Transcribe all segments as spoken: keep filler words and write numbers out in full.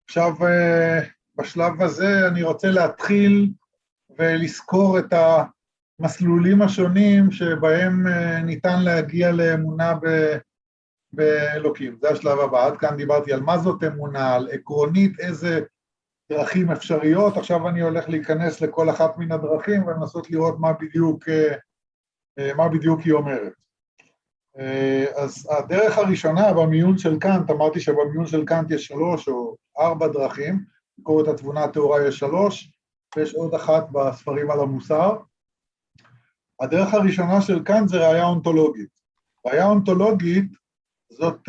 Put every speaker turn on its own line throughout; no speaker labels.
עכשיו, בשלב הזה אני רוצה להתחיל ולזכור את המסלולים השונים שבהם ניתן להגיע לאמונה באלוקים. זה השלב הבא. עד כאן דיברתי על מה זאת אמונה, על עקרונית איזה דרכים אפשריות. עכשיו אני הולך להיכנס לכל אחת מן הדרכים ולנסות לראות מה בדיוק, מה בדיוק היא אומרת. אז הדרך הראשונה במיון של קאנט, אמרתי שבמיון של קאנט יש שלוש או ארבע דרכים, לקרוא את התבונה הטהורה יש שלוש, ויש עוד אחת בספרים על המוסר. הדרך הראשונה של קאנט זה ראייה אונתולוגית. ראייה אונתולוגית זאת,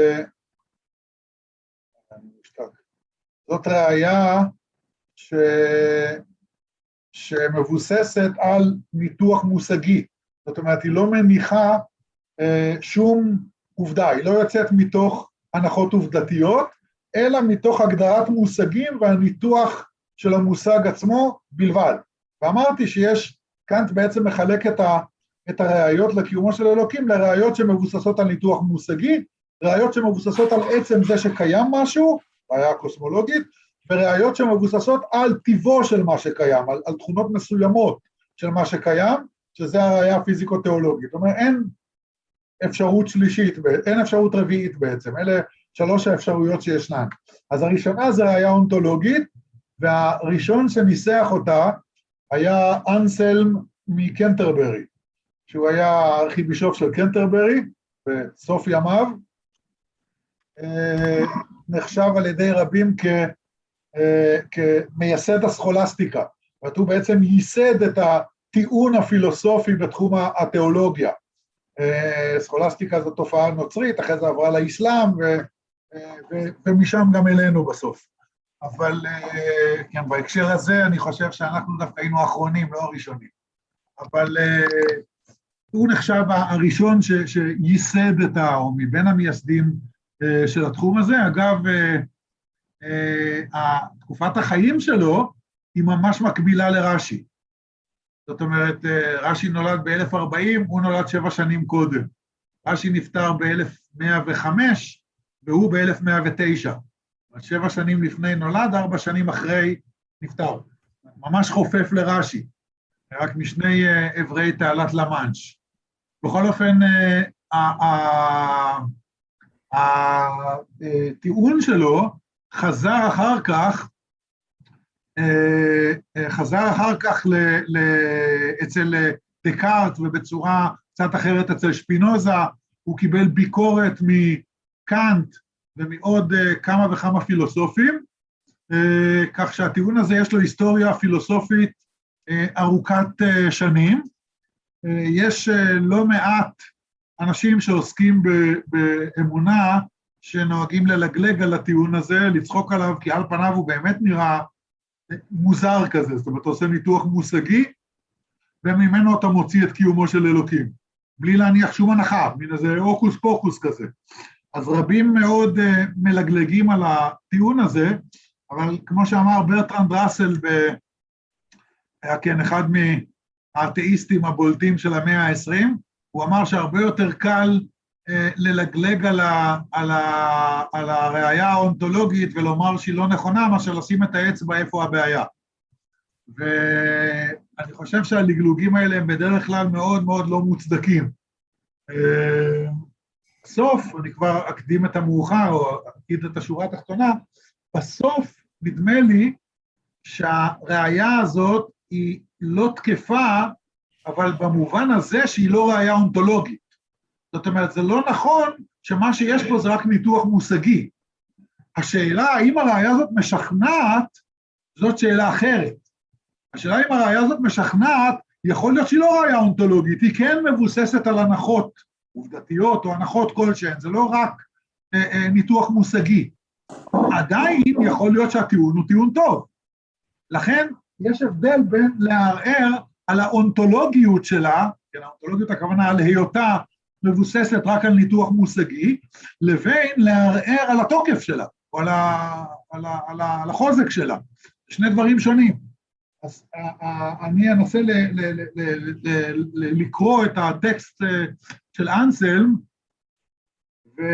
זאת ראייה ש... שמבוססת על ניתוח מושגי. זאת אומרת, היא לא מניחה שום עובדה, היא לא יוצאת מתוך הנחות עובדתיות, אלא מתוך הגדרת מושגים והניתוח של המושג עצמו בלבד. ואמרתי שיש, קאנט בעצם מחלק את, ה, את הראיות לקיומו של אלוקים, לראיות שמבוססות על ניתוח מושגי, ראיות שמבוססות על עצם זה שקיים משהו, ראיה קוסמולוגית, וראיות שמבוססות על טיבו של מה שקיים, על, על תכונות מסוימות של מה שקיים, שזה הראיה הפיזיקו-תיאולוגית. זאת אומרת, אין אפשרות שלישית, אין אפשרות רביעית בעצם, אלה שלוש האפשרויות שישנן. אז הראשונה זה ראייה אונתולוגית, והראשון שניסח אותה היה אנסלם מקנטרברי, שהוא היה הארכיבישוף של קנטרברי, בסוף ימיו, נחשב על ידי רבים כ, כמייסד הסכולסטיקה, והוא בעצם ייסד את הטיעון הפילוסופי בתחום התיאולוגיה. סכולסטיקה זו תופעה נוצרית, אחרי זה עברה לאסלאם, ו, ו, ומשם גם אלינו בסוף. אבל כן, בהקשר הזה אני חושב שאנחנו דווקא היינו האחרונים, לא הראשונים. אבל הוא נחשב הראשון ש, שייסד את ה... או מבין המייסדים של התחום הזה. אגב, תקופת החיים שלו היא ממש מקבילה לרש"י. זאת אומרת, רש"י נולד ב-אלף וארבעים, הוא נולד שבע שנים קודם. רש"י נפטר ב-אלף מאה וחמש, והוא ב-אלף מאה ותשע. שבע שנים לפני נולד, ארבע שנים אחרי נפטר. ממש חופף לרש"י, רק משני עברי תעלת למאנש. בכל אופן, הטיעון שלו חזר אחר כך, חזר אחר כך אצל דקארט ובצורה קצת אחרת אצל שפינוזה, הוא קיבל ביקורת מקאנט ומעוד כמה וכמה פילוסופים, כך שהטיעון הזה יש לו היסטוריה פילוסופית ארוכת שנים. יש לא מעט אנשים שעוסקים באמונה שנוהגים ללגלג על הטיעון הזה, לצחוק עליו, כי על פניו הוא באמת נראה מוזר כזה, זאת אומרת, אתה עושה ניתוח מושגי, וממנו אתה מוציא את קיומו של אלוקים, בלי להניח שום הנחה, מן איזה אוקוס פוקוס כזה. אז רבים מאוד uh, מלגלגים על הטיעון הזה, אבל כמו שאמר ברטרנד ראסל, היה כן אחד מהאתאיסטים הבולטים של המאה ה-עשרים, הוא אמר שהרבה יותר קל uh, ללגלג על, ה, על, ה, על הראייה האונתולוגית ולומר שהיא לא נכונה, מאשר לשים את האצבע איפה הבעיה. ואני חושב שהלגלוגים האלה הם בדרך כלל מאוד מאוד לא מוצדקים. Uh, בסוף, אני כבר אקדים את המאוחר, או אקדים את השורה התחתונה, בסוף נדמה לי שהראייה הזאת היא לא תקפה, אבל במובן הזה שהיא לא ראייה אונתולוגית. זאת אומרת, זה לא נכון שמה שיש פה זה רק ניתוח מושגי. השאלה האם הראייה הזאת משכנעת, זאת שאלה אחרת. השאלה אם הראייה הזאת משכנעת, יכול להיות שהיא לא ראייה אונתולוגית, היא כן מבוססת על הנחות עובדתיות או הנחות כלשהן, זה לא רק אה, אה, ניתוח מושגי. עדיין יכול להיות שהטיעון הוא טיעון טוב. לכן יש הבדל בין לערער על האונתולוגיות שלה, כן, האונתולוגיות הכוונה על היותה מבוססת רק על ניתוח מושגי, לבין לערער על התוקף שלה, או על, ה, על, ה, על, ה, על החוזק שלה. שני דברים שונים. אז אני אנסה ל, ל, ל, ל, ל, ל, לקרוא את הטקסט של אנסלם,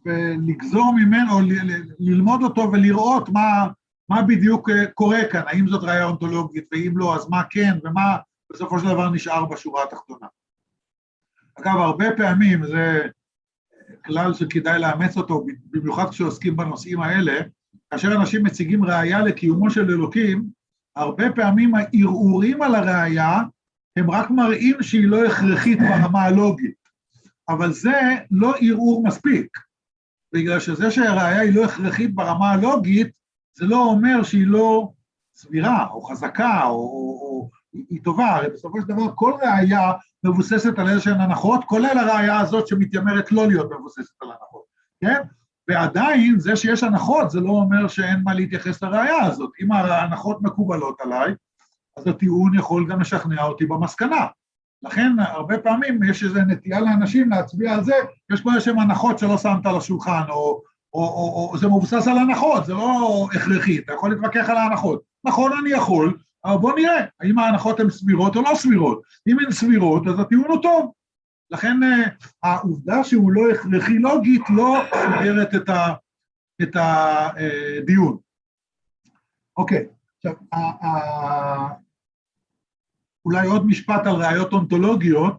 ולגזור ממנו, או ללמוד אותו ולראות מה, מה בדיוק קורה כאן, האם זאת ראייה אונתולוגית, ואם לא, אז מה כן, ומה בסופו של דבר נשאר בשורה התחתונה. אגב, הרבה פעמים, זה כלל שכדאי לאמץ אותו, במיוחד כשעוסקים בנושאים האלה, כאשר אנשים מציגים ראייה לקיומו של אלוקים, הרבה פעמים הערעורים על הראייה, הם רק מראים שהיא לא הכרחית ברמה הלוגית, אבל זה לא ערעור מספיק, בגלל שזה שהראייה היא לא הכרחית ברמה הלוגית, זה לא אומר שהיא לא סבירה, או חזקה, או, או, או היא טובה, הרי בסופו של דבר כל ראייה מבוססת על איזשהן הנחות, כולל הראייה הזאת שמתיימרת לא להיות מבוססת על הנחות, כן? ועדיין זה שיש הנחות, זה לא אומר שאין מה להתייחס לראייה הזאת, אם ההנחות מקובלות עליי, אז הטיעון יכול גם לשכנע אותי במסקנה. לכן הרבה פעמים יש איזו נטייה לאנשים להצביע על זה, יש פה איזשהם הנחות שלא שמת על השולחן, או, או, או, או זה מבוסס על הנחות, זה לא הכרחי, אתה יכול להתווכח על ההנחות. נכון, אני יכול, אבל בוא נראה, האם ההנחות הן סבירות או לא סבירות. אם הן סבירות, אז הטיעון הוא טוב. לכן העובדה שהוא לא הכרחי לוגית, לא סוגרת את, ה, את הדיון. אוקיי, עכשיו, ה, ה, אולי עוד משפט על ראיות אונתולוגיות,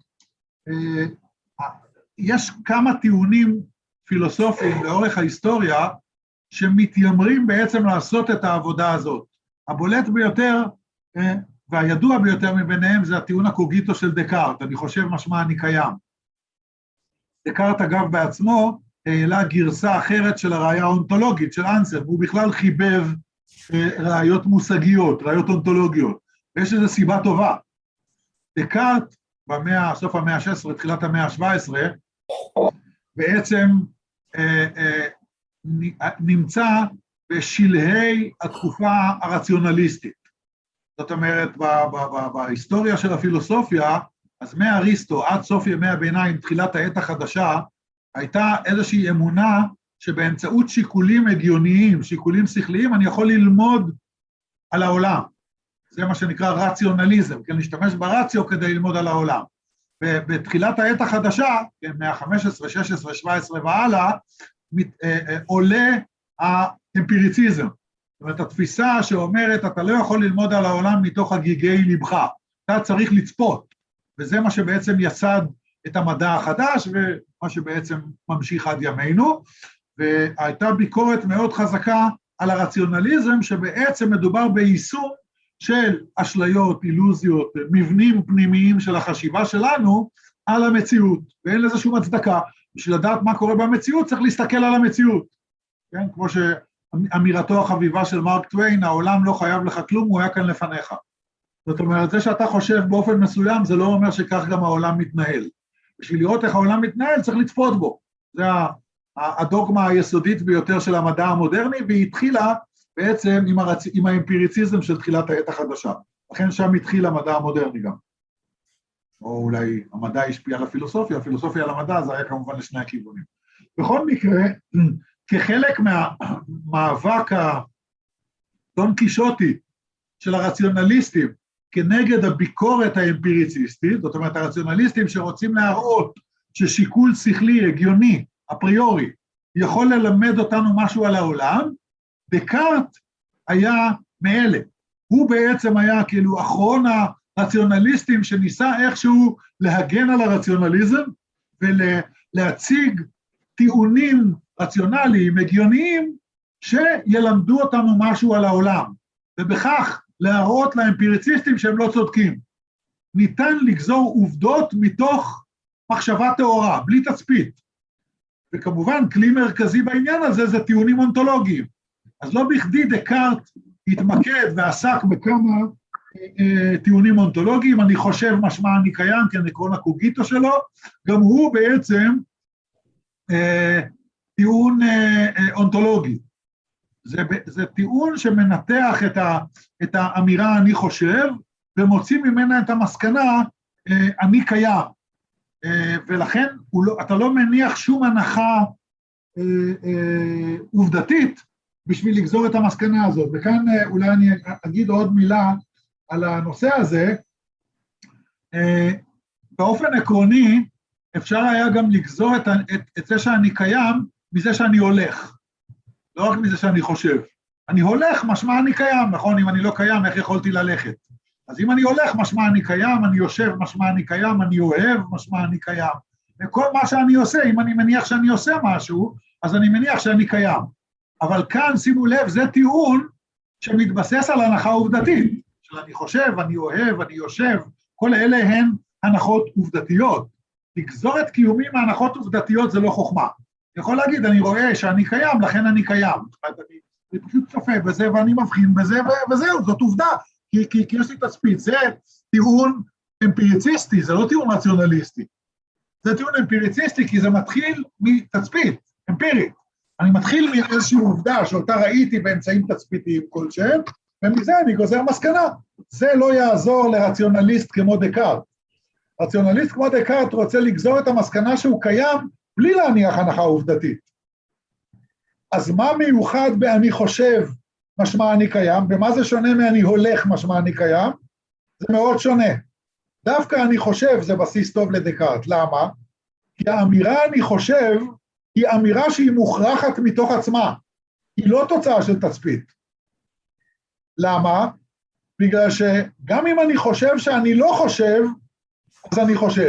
יש כמה טיעונים פילוסופיים לאורך ההיסטוריה, שמתיימרים בעצם לעשות את העבודה הזאת. הבולט ביותר, והידוע ביותר מביניהם, זה הטיעון הקוגיטו של דקארט, אני חושב משמע אני קיים. דקארט אגב בעצמו, העלה גרסה אחרת של הראייה האונתולוגית, של אנסלם, הוא בכלל חיבב ראיות מושגיות, ראיות אונתולוגיות, ויש איזו סיבה טובה. דקארט, במאה, סוף המאה ה-שש עשרה, תחילת המאה ה-שבע עשרה, בעצם אה, אה, נמצא בשלהי התקופה הרציונליסטית. זאת אומרת, ב- ב- ב- בהיסטוריה של הפילוסופיה, אז מאריסטו עד סוף ימי הביניים, תחילת העת החדשה, הייתה איזושהי אמונה שבאמצעות שיקולים הגיוניים, שיקולים שכליים, אני יכול ללמוד על העולם. זה מה שנקרא רציונליזם, כן, להשתמש ברציו כדי ללמוד על העולם. ובתחילת העת החדשה, כן, מה-חמש עשרה, שש עשרה, שבע עשרה והלאה, מת, אה, אה, עולה האמפיריציזם. זאת אומרת, התפיסה שאומרת, אתה לא יכול ללמוד על העולם מתוך הגיגי לבך, אתה צריך לצפות, וזה מה שבעצם יסד את המדע החדש, ומה שבעצם ממשיך עד ימינו, והייתה ביקורת מאוד חזקה על הרציונליזם, שבעצם מדובר ביישום של אשליות, אילוזיות, מבנים פנימיים של החשיבה שלנו על המציאות, ואין לזה שום הצדקה. בשביל לדעת מה קורה במציאות, צריך להסתכל על המציאות. כן? כמו שאמירתו החביבה של מרק טוויין, העולם לא חייב לך כלום, הוא היה כאן לפניך. זאת אומרת, זה שאתה חושב באופן מסוים, זה לא אומר שכך גם העולם מתנהל. בשביל לראות איך העולם מתנהל, צריך לצפות בו. זה הדוגמה היסודית ביותר של המדע המודרני, והיא התחילה בעצם עם, הרצ... עם האמפיריציזם של תחילת העת החדשה. לכן שם התחיל המדע המודרני גם. או אולי המדע השפיע על הפילוסופיה, הפילוסופיה על המדע, זה היה כמובן לשני הכיוונים. בכל מקרה, כחלק מהמאבק הדון קישוטי של הרציונליסטים, כנגד הביקורת האמפיריציסטית, זאת אומרת, הרציונליסטים שרוצים להראות ששיקול שכלי, הגיוני, אפריורי, יכול ללמד אותנו משהו על העולם, דקארט היה מאלה. הוא בעצם היה כאילו אחרון הרציונליסטים שניסה איכשהו להגן על הרציונליזם, ולהציג טיעונים רציונליים, הגיוניים, שילמדו אותנו משהו על העולם, ובכך להראות לאמפיריציסטים שהם לא צודקים. ניתן לגזור עובדות מתוך מחשבה תאורה, בלי תצפית. וכמובן, כלי מרכזי בעניין הזה זה טיעונים אונתולוגיים. אז לא בכדי דקארט התמקד ועסק בכמה אה, טיעונים אונתולוגיים, אני חושב משמע אני קיים, כן, עקרון הקוגיטו שלו, גם הוא בעצם אה, טיעון אה, אה, אונתולוגי. זה, זה טיעון שמנתח את, ה, את האמירה אני חושב, ומוציא ממנה את המסקנה אה, אני קיים. אה, ולכן לא, אתה לא מניח שום הנחה אה, אה, עובדתית, בשביל לגזור את המסקנה הזאת. וכאן אה, אולי אני אגיד עוד מילה על הנושא הזה. אה, באופן עקרוני, אפשר היה גם לגזור את, את, את זה שאני קיים, מזה שאני הולך, לא רק מזה שאני חושב. אני הולך, משמע אני קיים, נכון? אם אני לא קיים, איך יכולתי ללכת? אז אם אני הולך, משמע אני קיים, אני יושב, משמע אני קיים, אני אוהב, משמע אני קיים. וכל מה שאני עושה, אם אני מניח שאני עושה משהו, אז אני מניח שאני קיים. אבל כאן, שימו לב, זה טיעון שמתבסס על הנחה עובדתית, של אני חושב, אני אוהב, אני יושב, כל אלה הן הנחות עובדתיות. לגזור את קיומי מהנחות עובדתיות זה לא חוכמה. אני יכול להגיד, אני רואה שאני קיים, לכן אני קיים. אני, אני פשוט צופה בזה ואני מבחין בזה וזהו, זאת עובדה, כי, כי, כי יש לי תצפית. זה טיעון אמפיריציסטי, זה לא טיעון רציונליסטי. זה טיעון אמפיריציסטי כי זה מתחיל מתצפית, אמפירית. אני מתחיל מאיזושהי עובדה שאותה ראיתי באמצעים תצפיתיים כלשהם, ומזה אני גוזר מסקנה. זה לא יעזור לרציונליסט כמו דקארט. רציונליסט כמו דקארט רוצה לגזור את המסקנה שהוא קיים, בלי להניח הנחה עובדתית. אז מה מיוחד באני חושב משמע אני קיים, ומה זה שונה מאני הולך משמע אני קיים? זה מאוד שונה. דווקא אני חושב זה בסיס טוב לדקארט. למה? כי האמירה אני חושב היא אמירה שהיא מוכרחת מתוך עצמה. היא לא תוצאה של תצפית. למה? בגלל שגם אם אני חושב שאני לא חושב, אז אני חושב.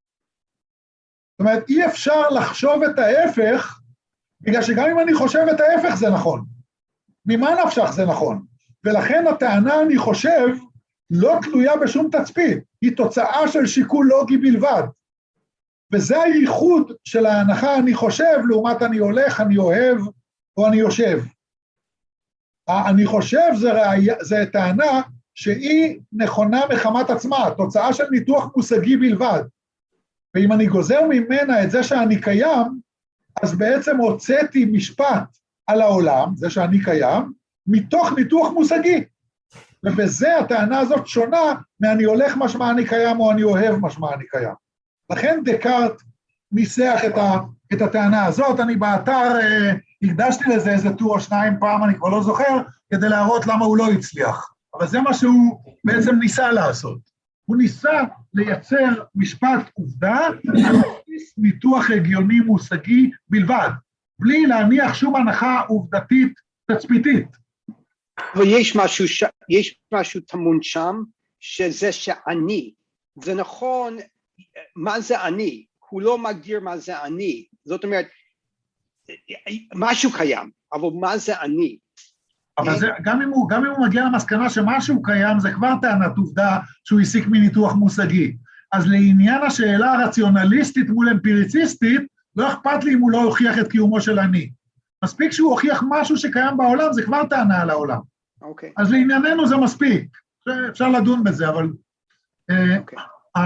זאת אומרת, אי אפשר לחשוב את ההפך, בגלל שגם אם אני חושב את ההפך זה נכון. ממה נפשך זה נכון? ולכן הטענה אני חושב לא תלויה בשום תצפית, היא תוצאה של שיקול לוגי בלבד. וזה הייחוד של ההנחה אני חושב, לעומת אני הולך, אני אוהב, או אני יושב. אני חושב זה, ראיה, זה טענה שהיא נכונה מחמת עצמה, תוצאה של ניתוח מושגי בלבד. ואם אני גוזר ממנה את זה שאני קיים, אז בעצם הוצאתי משפט על העולם, זה שאני קיים, מתוך ניתוח מושגי. ובזה הטענה הזאת שונה מאני הולך משמע אני קיים, או אני אוהב משמע אני קיים. לכן דקארט ניסח את, ה, את הטענה הזאת, אני באתר אה, הקדשתי לזה איזה טור או שניים פעם, אני כבר לא זוכר, כדי להראות למה הוא לא הצליח. אבל זה מה שהוא בעצם ניסה לעשות. הוא ניסה לייצר משפט עובדה, על בסיס ניתוח הגיוני מושגי בלבד, בלי להניח שום הנחה עובדתית תצפיתית.
אבל יש משהו, ש... יש משהו טמון שם, שזה שאני. זה נכון, מה זה אני? הוא לא מגדיר מה זה אני. זאת אומרת, משהו קיים, אבל מה זה אני?
אבל זה, גם אם הוא, גם אם הוא מגיע למסקנה שמשהו קיים, זה כבר טענת עובדה שהוא הסיק מניתוח מושגי. אז לעניין השאלה הרציונליסטית מול אמפיריציסטית, לא אכפת לי אם הוא לא הוכיח את קיומו של אני. מספיק שהוא הוכיח משהו שקיים בעולם, זה כבר טענה על העולם.
אוקיי.
אז לענייננו זה מספיק. אפשר לדון בזה, אבל
אוקיי.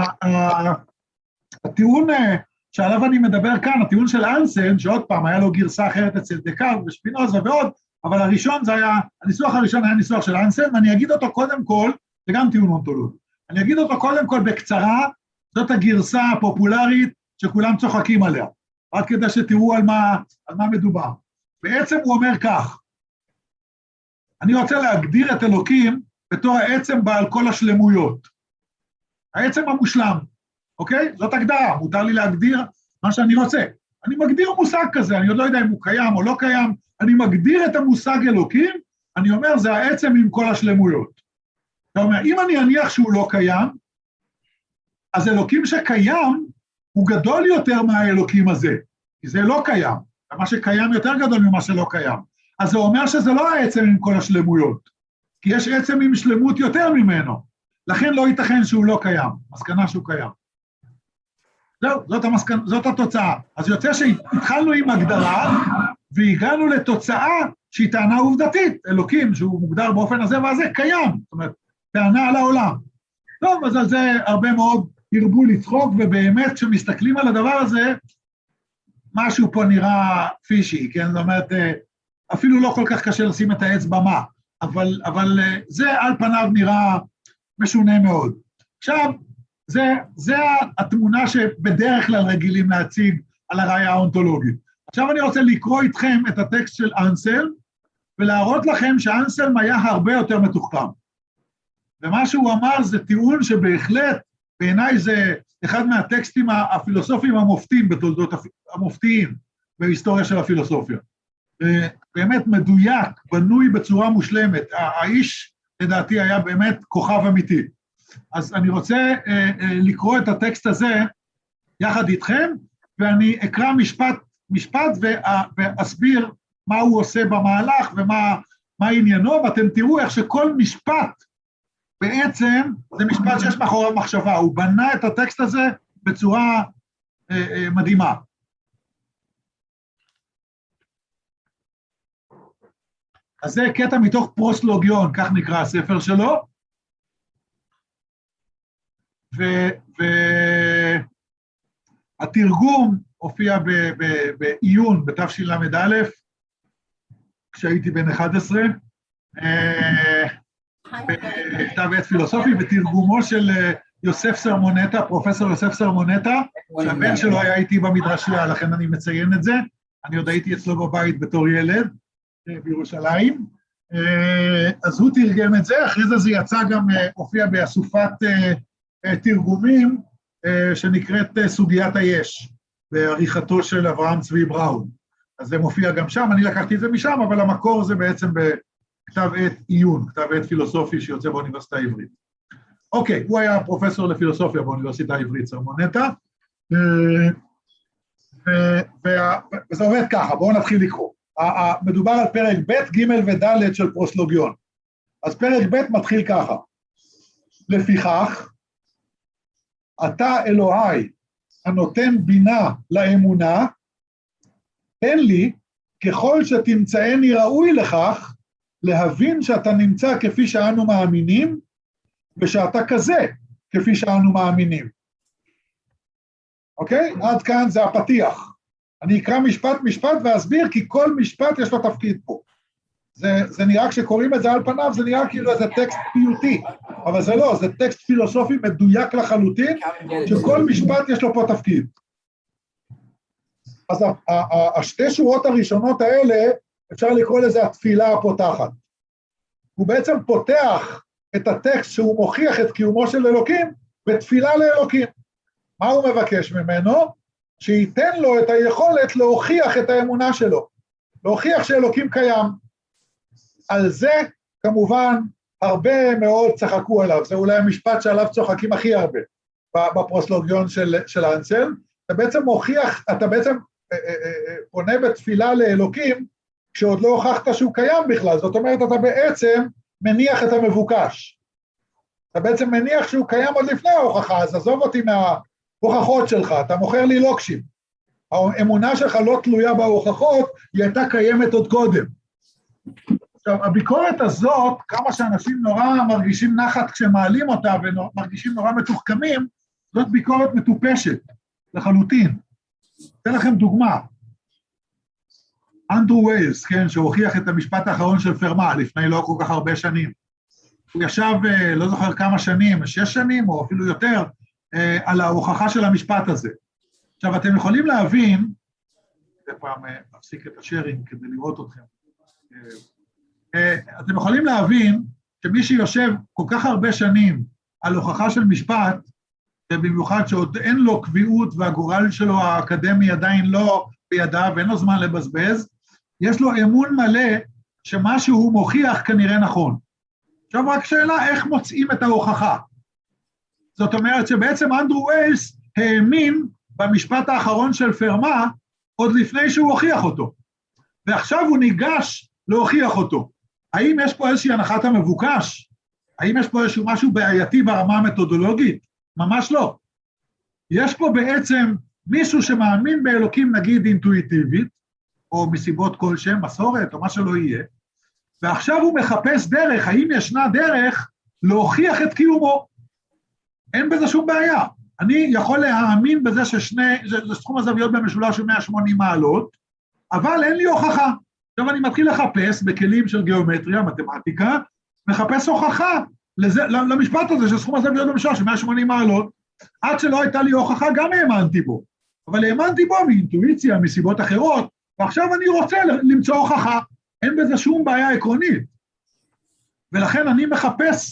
הטיעון שעליו אני מדבר כאן, הטיעון של אנסלם, שעוד פעם היה לו גרסה אחרת אצל דקארט ושפינוזה ועוד, אבל הראשון זה היה, הניסוח הראשון היה ניסוח של אנסלם, ואני אגיד אותו קודם כל, זה גם טיעון אונתולוגי, אני אגיד אותו קודם כל בקצרה, זאת הגרסה הפופולרית שכולם צוחקים עליה, רק כדי שתראו על מה, על מה מדובר. בעצם הוא אומר כך, אני רוצה להגדיר את אלוקים בתור העצם בעל כל השלמויות, העצם המושלם, אוקיי? זאת הגדרה, מותר לי להגדיר מה שאני רוצה. אני מגדיר מושג כזה, אני עוד לא יודע אם הוא קיים או לא קיים, אני מגדיר את המושג אלוקים, אני אומר, זה העצם עם כל השלמויות. זאת אומרת, אם אני אניח שהוא לא קיים, אז אלוקים שקיים, הוא גדול יותר מהאלוקים הזה, כי זה לא קיים, ומה שקיים יותר גדול ממה שלא קיים. אז זה אומר שזה לא העצם עם כל השלמויות, כי יש עצם עם שלמות יותר ממנו, לכן לא ייתכן שהוא לא קיים, מסקנה שהוא קיים. זהו, זאת, המסקנה, זאת התוצאה. אז יוצא שהתחלנו עם הגדרה, והגענו לתוצאה שהיא טענה עובדתית, אלוקים שהוא מוגדר באופן הזה והזה, קיים, זאת אומרת, טענה על העולם. טוב, אז על זה הרבה מאוד הרבו לצחוק, ובאמת כשמסתכלים על הדבר הזה, משהו פה נראה פישי, כן? זאת אומרת, אפילו לא כל כך קשה לשים את האצבע מה, אבל, אבל זה על פניו נראה משונה מאוד. עכשיו, זה, זה התמונה שבדרך כלל רגילים להציג על הראייה האונתולוגית. עכשיו אני רוצה לקרוא איתכם את הטקסט של אנסלם, ולהראות לכם שאנסלם היה הרבה יותר מתוחכם. ומה שהוא אמר זה טיעון שבהחלט, בעיניי זה אחד מהטקסטים הפילוסופיים המופתיים בתולדות המופתיים בהיסטוריה של הפילוסופיה. באמת מדויק, בנוי בצורה מושלמת. האיש, לדעתי, היה באמת כוכב אמיתי. אז אני רוצה אה, אה, לקרוא את הטקסט הזה יחד איתכם, ואני אקרא משפט, משפט ואה, ואסביר מה הוא עושה במהלך ומה מה עניינו, ואתם תראו איך שכל משפט בעצם זה משפט שיש מאחוריו מחשבה. הוא בנה את הטקסט הזה בצורה אה, אה, מדהימה. אז זה קטע מתוך פרוסלוגיון, כך נקרא הספר שלו, והתרגום הופיע בעיון בתשל"א, כשהייתי בן אחת עשרה, בכתב עת פילוסופי, בתרגומו של יוסף סרמונטה, פרופסור יוסף סרמונטה, שהבן שלו היה איתי במדרשייה, לכן אני מציין את זה, אני עוד הייתי אצלו בבית בתור ילד, בירושלים, אז הוא תרגם את זה, אחרי זה זה יצא גם, הופיע באסופת תרגומים, שנקראת סוגיית היש, בעריכתו של אברהם צבי בראון. אז זה מופיע גם שם, אני לקחתי את זה משם, אבל המקור זה בעצם בכתב עת עיון, כתב עת פילוסופי שיוצא באוניברסיטה העברית. אוקיי, הוא היה פרופסור לפילוסופיה באוניברסיטה העברית, סרמונטה, וזה עובד ככה, בואו נתחיל לקרוא. מדובר על פרק ב', ג' וד' של פרוסלוגיון. אז פרק ב' מתחיל ככה. לפיכך, אתה אלוהי הנותן בינה לאמונה, תן לי, ככל שתמצאני ראוי לכך, להבין שאתה נמצא כפי שאנו מאמינים, ושאתה כזה כפי שאנו מאמינים. אוקיי? עד כאן זה הפתיח. אני אקרא משפט משפט ואסביר, כי כל משפט יש לו תפקיד פה. זה, זה נראה, כשקוראים את זה על פניו, זה נראה כאילו איזה טקסט פיוטי, אבל זה לא, זה טקסט פילוסופי מדויק לחלוטין, שכל משפט יש לו פה תפקיד. אז השתי שורות הראשונות האלה, אפשר לקרוא לזה התפילה הפותחת. הוא בעצם פותח את הטקסט שהוא מוכיח את קיומו של אלוקים, בתפילה לאלוקים. מה הוא מבקש ממנו? שייתן לו את היכולת להוכיח את האמונה שלו, להוכיח שאלוקים קיים. על זה כמובן הרבה מאוד צחקו עליו, זה אולי המשפט שעליו צוחקים הכי הרבה בפרוסלוגיון של, של האנסל. אתה בעצם מוכיח, אתה בעצם אה, אה, אה, פונה בתפילה לאלוקים, כשעוד לא הוכחת שהוא קיים בכלל, זאת אומרת אתה בעצם מניח את המבוקש, אתה בעצם מניח שהוא קיים עוד לפני ההוכחה, אז עזוב אותי מההוכחות שלך, אתה מוכר לי לוקשים, האמונה שלך לא תלויה בהוכחות, היא הייתה קיימת עוד קודם. עכשיו, הביקורת הזאת, כמה שאנשים נורא מרגישים נחת כשמעלים אותה, ומרגישים נורא מתוחכמים, זאת ביקורת מטופשת, לחלוטין. אתן לכם דוגמה, אנדרו ווילס, כן, שהוכיח את המשפט האחרון של פרמה, לפני לא כל כך הרבה שנים. הוא ישב, לא זוכר כמה שנים, שש שנים או אפילו יותר, על ההוכחה של המשפט הזה. עכשיו, אתם יכולים להבין, זה פעם אפסיק את השארינג כדי לראות אתכם, אתם יכולים להבין שמי שיושב כל כך הרבה שנים על הוכחה של משפט, ובמיוחד שעוד אין לו קביעות והגורל שלו האקדמי עדיין לא בידיו ואין לו זמן לבזבז, יש לו אמון מלא שמה שהוא מוכיח כנראה נכון. עכשיו רק שאלה, איך מוצאים את ההוכחה? זאת אומרת שבעצם אנדרו ווילס האמין במשפט האחרון של פרמה עוד לפני שהוא הוכיח אותו, ועכשיו הוא ניגש להוכיח אותו. האם יש פה איזושהי הנחת המבוקש? האם יש פה איזשהו משהו בעייתי ברמה המתודולוגית? ממש לא. יש פה בעצם מישהו שמאמין באלוקים נגיד אינטואיטיבית, או מסיבות כלשהם, מסורת או מה שלא יהיה, ועכשיו הוא מחפש דרך, האם ישנה דרך להוכיח את קיומו. אין בזה שום בעיה. אני יכול להאמין בזה ששני, זה סכום הזוויות במשולש של מאה ושמונים מעלות, אבל אין לי הוכחה. עכשיו אני מתחיל לחפש בכלים של גיאומטריה, מתמטיקה, מחפש הוכחה לזה, למשפט הזה של סכום הזוויות במשולש של מאה ושמונים מעלות, עד שלא הייתה לי הוכחה גם האמנתי בו, אבל האמנתי בו מאינטואיציה, מסיבות אחרות, ועכשיו אני רוצה למצוא הוכחה, אין בזה שום בעיה עקרונית, ולכן אני מחפש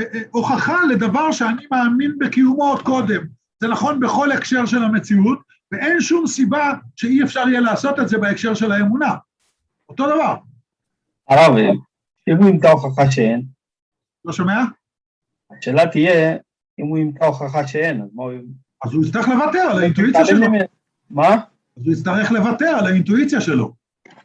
הוכחה לדבר שאני מאמין בקיומו עוד קודם, זה נכון בכל הקשר של המציאות, ואין שום סיבה שאי אפשר יהיה לעשות את זה בהקשר של האמונה. אותו דבר.
הרב, אם הוא ימצא הוכחה שאין,
לא שומע?
השאלה תהיה, אם הוא ימצא הוכחה שאין, אז מה הוא...
אז הוא יצטרך לוותר על האינטואיציה שלו.
מה?
אז הוא יצטרך לוותר על האינטואיציה שלו.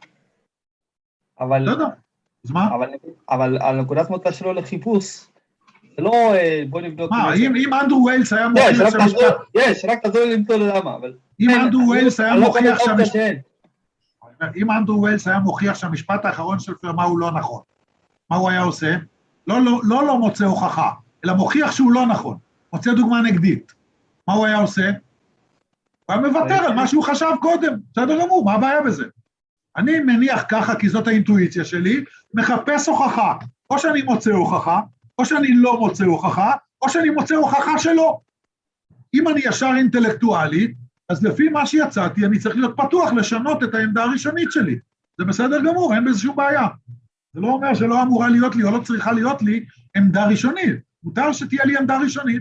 אבל...
לא יודע. אז מה?
אבל, אבל על נקודת מוצא שלו לחיפוש, זה לא, בוא נבדוק...
מה, אם, אם אנדרו ווילס היה מוכיח שהמשפט...
יש, רק תעזור לי למצוא למה, אבל...
אם אנדרו ווילס היה מוכיח שהמשפט...
שאין.
אם אנדרו ווילס היה מוכיח שהמשפט האחרון של פרמה הוא לא נכון, מה הוא היה עושה? לא, לא, לא, לא מוצא הוכחה, אלא מוכיח שהוא לא נכון, מוצא דוגמה נגדית. מה הוא היה עושה? הוא היה מוותר על מה שהוא חשב קודם, בסדר גמור, מה הבעיה בזה? אני מניח ככה, כי זאת האינטואיציה שלי, מחפש הוכחה, או שאני מוצא הוכחה, או שאני לא מוצא הוכחה, או שאני מוצא הוכחה שלא. אם אני ישר אינטלקטואלי, אז לפי מה שיצאתי, אני צריך להיות פתוח לשנות את העמדה הראשונית שלי. זה בסדר גמור, אין בזה שום בעיה. זה לא אומר שלא אמורה להיות לי, או לא צריכה להיות לי, עמדה ראשונית. מותר שתהיה לי עמדה ראשונית.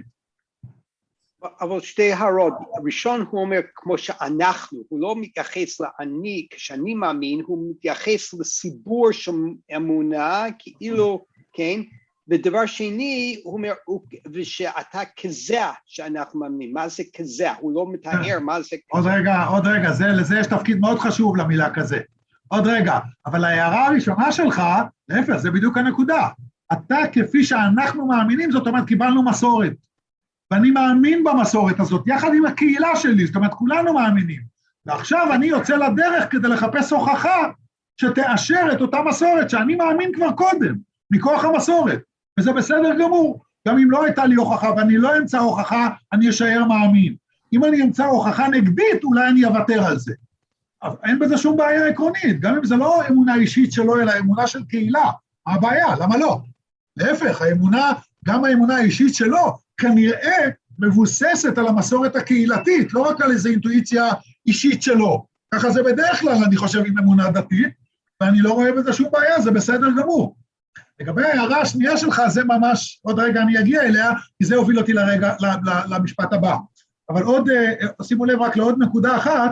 אבל שתי הערות, ראשון הוא אומר כמו שאנחנו, הוא לא מתייחס לאני, כשאני מאמין, הוא מתייחס לסיבור של אמונה, כאילו, כן, ודבר שני, הוא אומר, ושאתה כזה שאנחנו מאמינים, מה זה כזה? הוא לא מתאר מה זה כזה.
עוד רגע, עוד רגע, זה, לזה יש תפקיד מאוד חשוב למילה כזה. עוד רגע, אבל ההערה הראשונה שלך, להפך, זה בדיוק הנקודה. אתה כפי שאנחנו מאמינים, זאת אומרת, קיבלנו מסורת. ואני מאמין במסורת הזאת, יחד עם הקהילה שלי, זאת אומרת, כולנו מאמינים. ועכשיו אני יוצא לדרך כדי לחפש הוכחה שתאשר את אותה מסורת שאני מאמין כבר קודם, מכוח המסורת. וזה בסדר גמור. גם אם לא הייתה לי הוכחה ואני לא אמצא הוכחה, אני אשאר מאמין. אם אני אמצא הוכחה נגדית, אולי אני אוותר על זה. אבל אין בזה שום בעיה עקרונית, גם אם זה לא אמונה אישית שלו, אלא אמונה של קהילה. מה הבעיה? למה לא? להפך, האמונה, גם האמונה האישית שלו, כנראה מבוססת על המסורת הקהילתית, לא רק על איזו אינטואיציה אישית שלו. ככה זה בדרך כלל, אני חושב, עם אמונה דתית, ואני לא רואה בזה שום בעיה, זה בסדר גמור. לגבי ההערה השנייה שלך, זה ממש, עוד רגע אני אגיע אליה, כי זה הוביל אותי לרגע, למשפט הבא. אבל עוד, שימו לב רק לעוד נקודה אחת,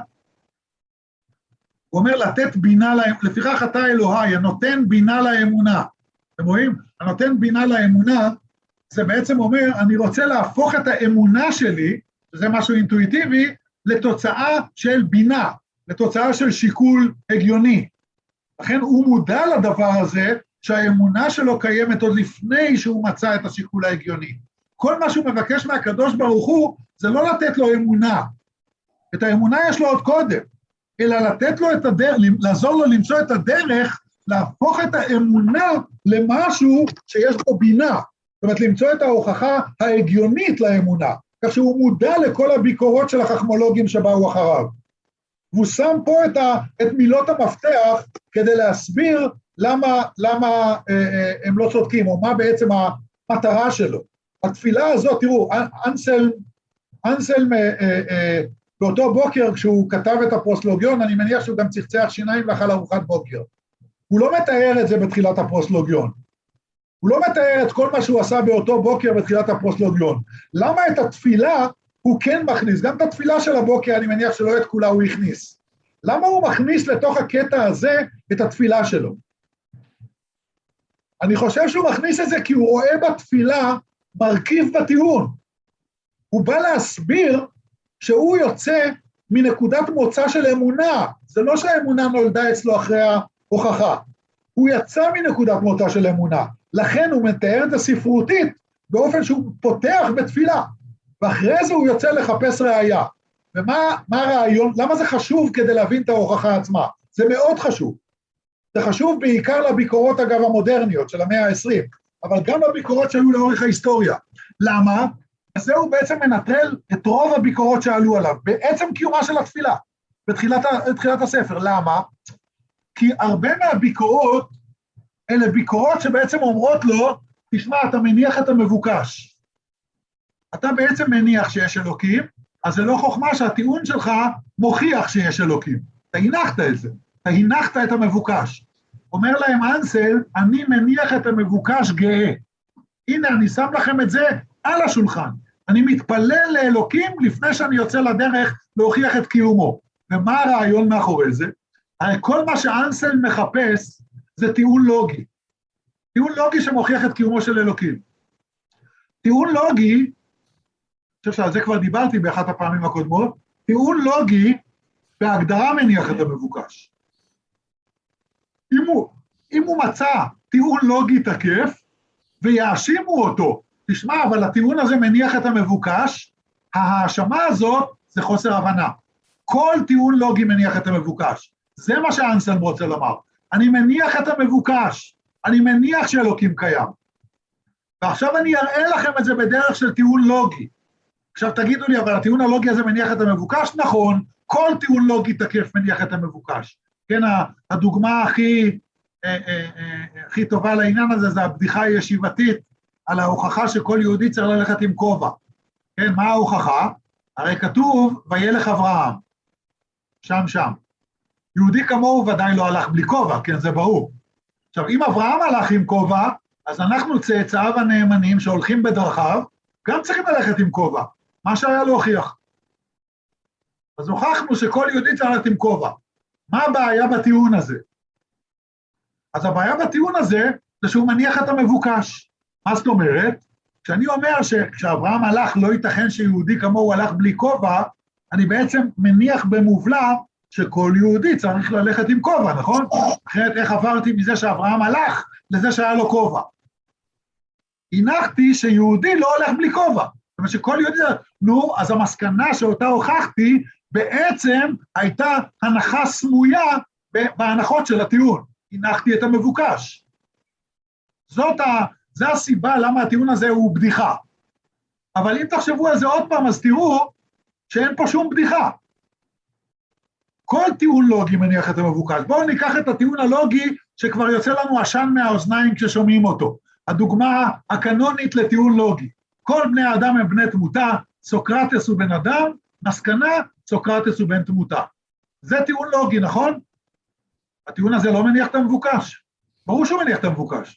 הוא אומר לתת בינה, לפיכך אתה אלוהי, הנותן בינה לאמונה. אתם רואים? הנותן בינה לאמונה, זה בעצם אומר, אני רוצה להפוך את האמונה שלי, שזה משהו אינטואיטיבי, לתוצאה של בינה, לתוצאה של שיקול הגיוני. לכן הוא מודע לדבר הזה, שהאמונה שלו קיימת עוד לפני שהוא מצא את השיקול ההגיוני. כל מה שהוא מבקש מהקדוש ברוך הוא, זה לא לתת לו אמונה. את האמונה יש לו עוד קודם, אלא לתת לו את הדרך, לעזור לו למצוא את הדרך, להפוך את האמונה למשהו שיש בו בינה. זאת אומרת, למצוא את ההוכחה ההגיונית לאמונה, כך שהוא מודע לכל הביקורות של החכמולוגים שבאו אחריו. והוא שם פה את, ה, את מילות המפתח כדי להסביר למה, למה אה, אה, הם לא צודקים, או מה בעצם המטרה שלו. התפילה הזאת, תראו, אנסלם, אנסלם אה, אה, אה, באותו בוקר כשהוא כתב את הפרוסלוגיון, אני מניח שהוא גם צחצח שיניים ואכל ארוחת בוקר. הוא לא מתאר את זה בתחילת הפרוסלוגיון. הוא לא מתאר את כל מה שהוא עשה באותו בוקר בתחילת הפרוסלוגיון. למה את התפילה הוא כן מכניס? גם את התפילה של הבוקר, אני מניח שלא את כולה הוא הכניס. למה הוא מכניס לתוך הקטע הזה את התפילה שלו? אני חושב שהוא מכניס את זה כי הוא רואה בתפילה מרכיב בטיעון. הוא בא להסביר שהוא יוצא מנקודת מוצא של אמונה. זה לא שהאמונה נולדה אצלו אחרי ההוכחה. הוא יצא מנקודת מוצא של אמונה. לכן הוא מתאר את הספרותית באופן שהוא פותח בתפילה. ואחרי זה הוא יוצא לחפש ראייה. ומה מה הרעיון? למה זה חשוב כדי להבין את ההוכחה עצמה? זה מאוד חשוב. זה חשוב בעיקר לביקורות, אגב, המודרניות של המאה ה-עשרים, אבל גם לביקורות שהיו לאורך ההיסטוריה. למה? אז זהו בעצם מנטרל את רוב הביקורות שעלו עליו, בעצם קיומה של התפילה, בתחילת, בתחילת הספר. למה? כי הרבה מהביקורות, אלה ביקורות שבעצם אומרות לו, תשמע, אתה מניח את המבוקש. אתה בעצם מניח שיש אלוקים, אז זה לא חוכמה שהטיעון שלך מוכיח שיש אלוקים. אתה הנחת את זה, אתה הנחת את המבוקש. אומר להם אנסל, אני מניח את המבוקש גאה. הנה, אני שם לכם את זה על השולחן. אני מתפלל לאלוקים לפני שאני יוצא לדרך להוכיח את קיומו. ומה הרעיון מאחורי זה? הרי כל מה שאנסל מחפש זה טיעון לוגי. טיעון לוגי שמוכיח את קיומו של אלוקים. טיעון לוגי, אני חושב שעל זה כבר דיברתי באחת הפעמים הקודמות, טיעון לוגי בהגדרה מניח את המבוקש. אם הוא, אם הוא מצא טיעון לוגי תקף, ויאשימו אותו, תשמע, אבל הטיעון הזה מניח את המבוקש, ההאשמה הזאת זה חוסר הבנה. כל טיעון לוגי מניח את המבוקש. זה מה שאנסלם רוצה לומר. אני מניח את המבוקש, אני מניח שאלוקים קיים. ועכשיו אני אראה לכם את זה בדרך של טיעון לוגי. עכשיו תגידו לי, אבל הטיעון הלוגי הזה מניח את המבוקש? נכון, כל טיעון לוגי תקף מניח את המבוקש. כן, הדוגמה הכי, אה, אה, אה, הכי טובה לעניין הזה, זה הבדיחה הישיבתית, על ההוכחה שכל יהודי צריך ללכת עם כובע. כן, מה ההוכחה? הרי כתוב, וילך אברהם. שם, שם. יהודי כמוהו ודאי לא הלך בלי כובע, כן, זה ברור. עכשיו, אם אברהם הלך עם כובע, אז אנחנו צאצאיו הנאמנים שהולכים בדרכיו, גם צריכים ללכת עם כובע, מה שהיה להוכיח. אז הוכחנו שכל יהודי צריך ללכת עם כובע. מה הבעיה בטיעון הזה? אז הבעיה בטיעון הזה, זה שהוא מניח את המבוקש. מה זאת אומרת? כשאני אומר שכשאברהם הלך, לא ייתכן שיהודי כמוהו הלך בלי כובע, אני בעצם מניח במובלע שכל יהודי צריך ללכת עם כובע, נכון? אחרת איך עברתי מזה שאברהם הלך לזה שהיה לו כובע? הנחתי שיהודי לא הולך בלי כובע. זאת אומרת שכל יהודי, נו, אז המסקנה שאותה הוכחתי, בעצם הייתה הנחה סמויה בהנחות של הטיעון. הנחתי את המבוקש. זאת ה... זה הסיבה למה הטיעון הזה הוא בדיחה. אבל אם תחשבו על זה עוד פעם, אז תראו שאין פה שום בדיחה. כל טיעון לוגי מניח את המבוקש. בואו ניקח את הטיעון הלוגי שכבר יוצא לנו עשן מהאוזניים כששומעים אותו. הדוגמה הקנונית לטיעון לוגי. כל בני האדם הם בני תמותה, סוקרטס הוא בן אדם, מסקנה, סוקרטס הוא בן תמותה. זה טיעון לוגי, נכון? הטיעון הזה לא מניח את המבוקש. ברור שהוא מניח את המבוקש.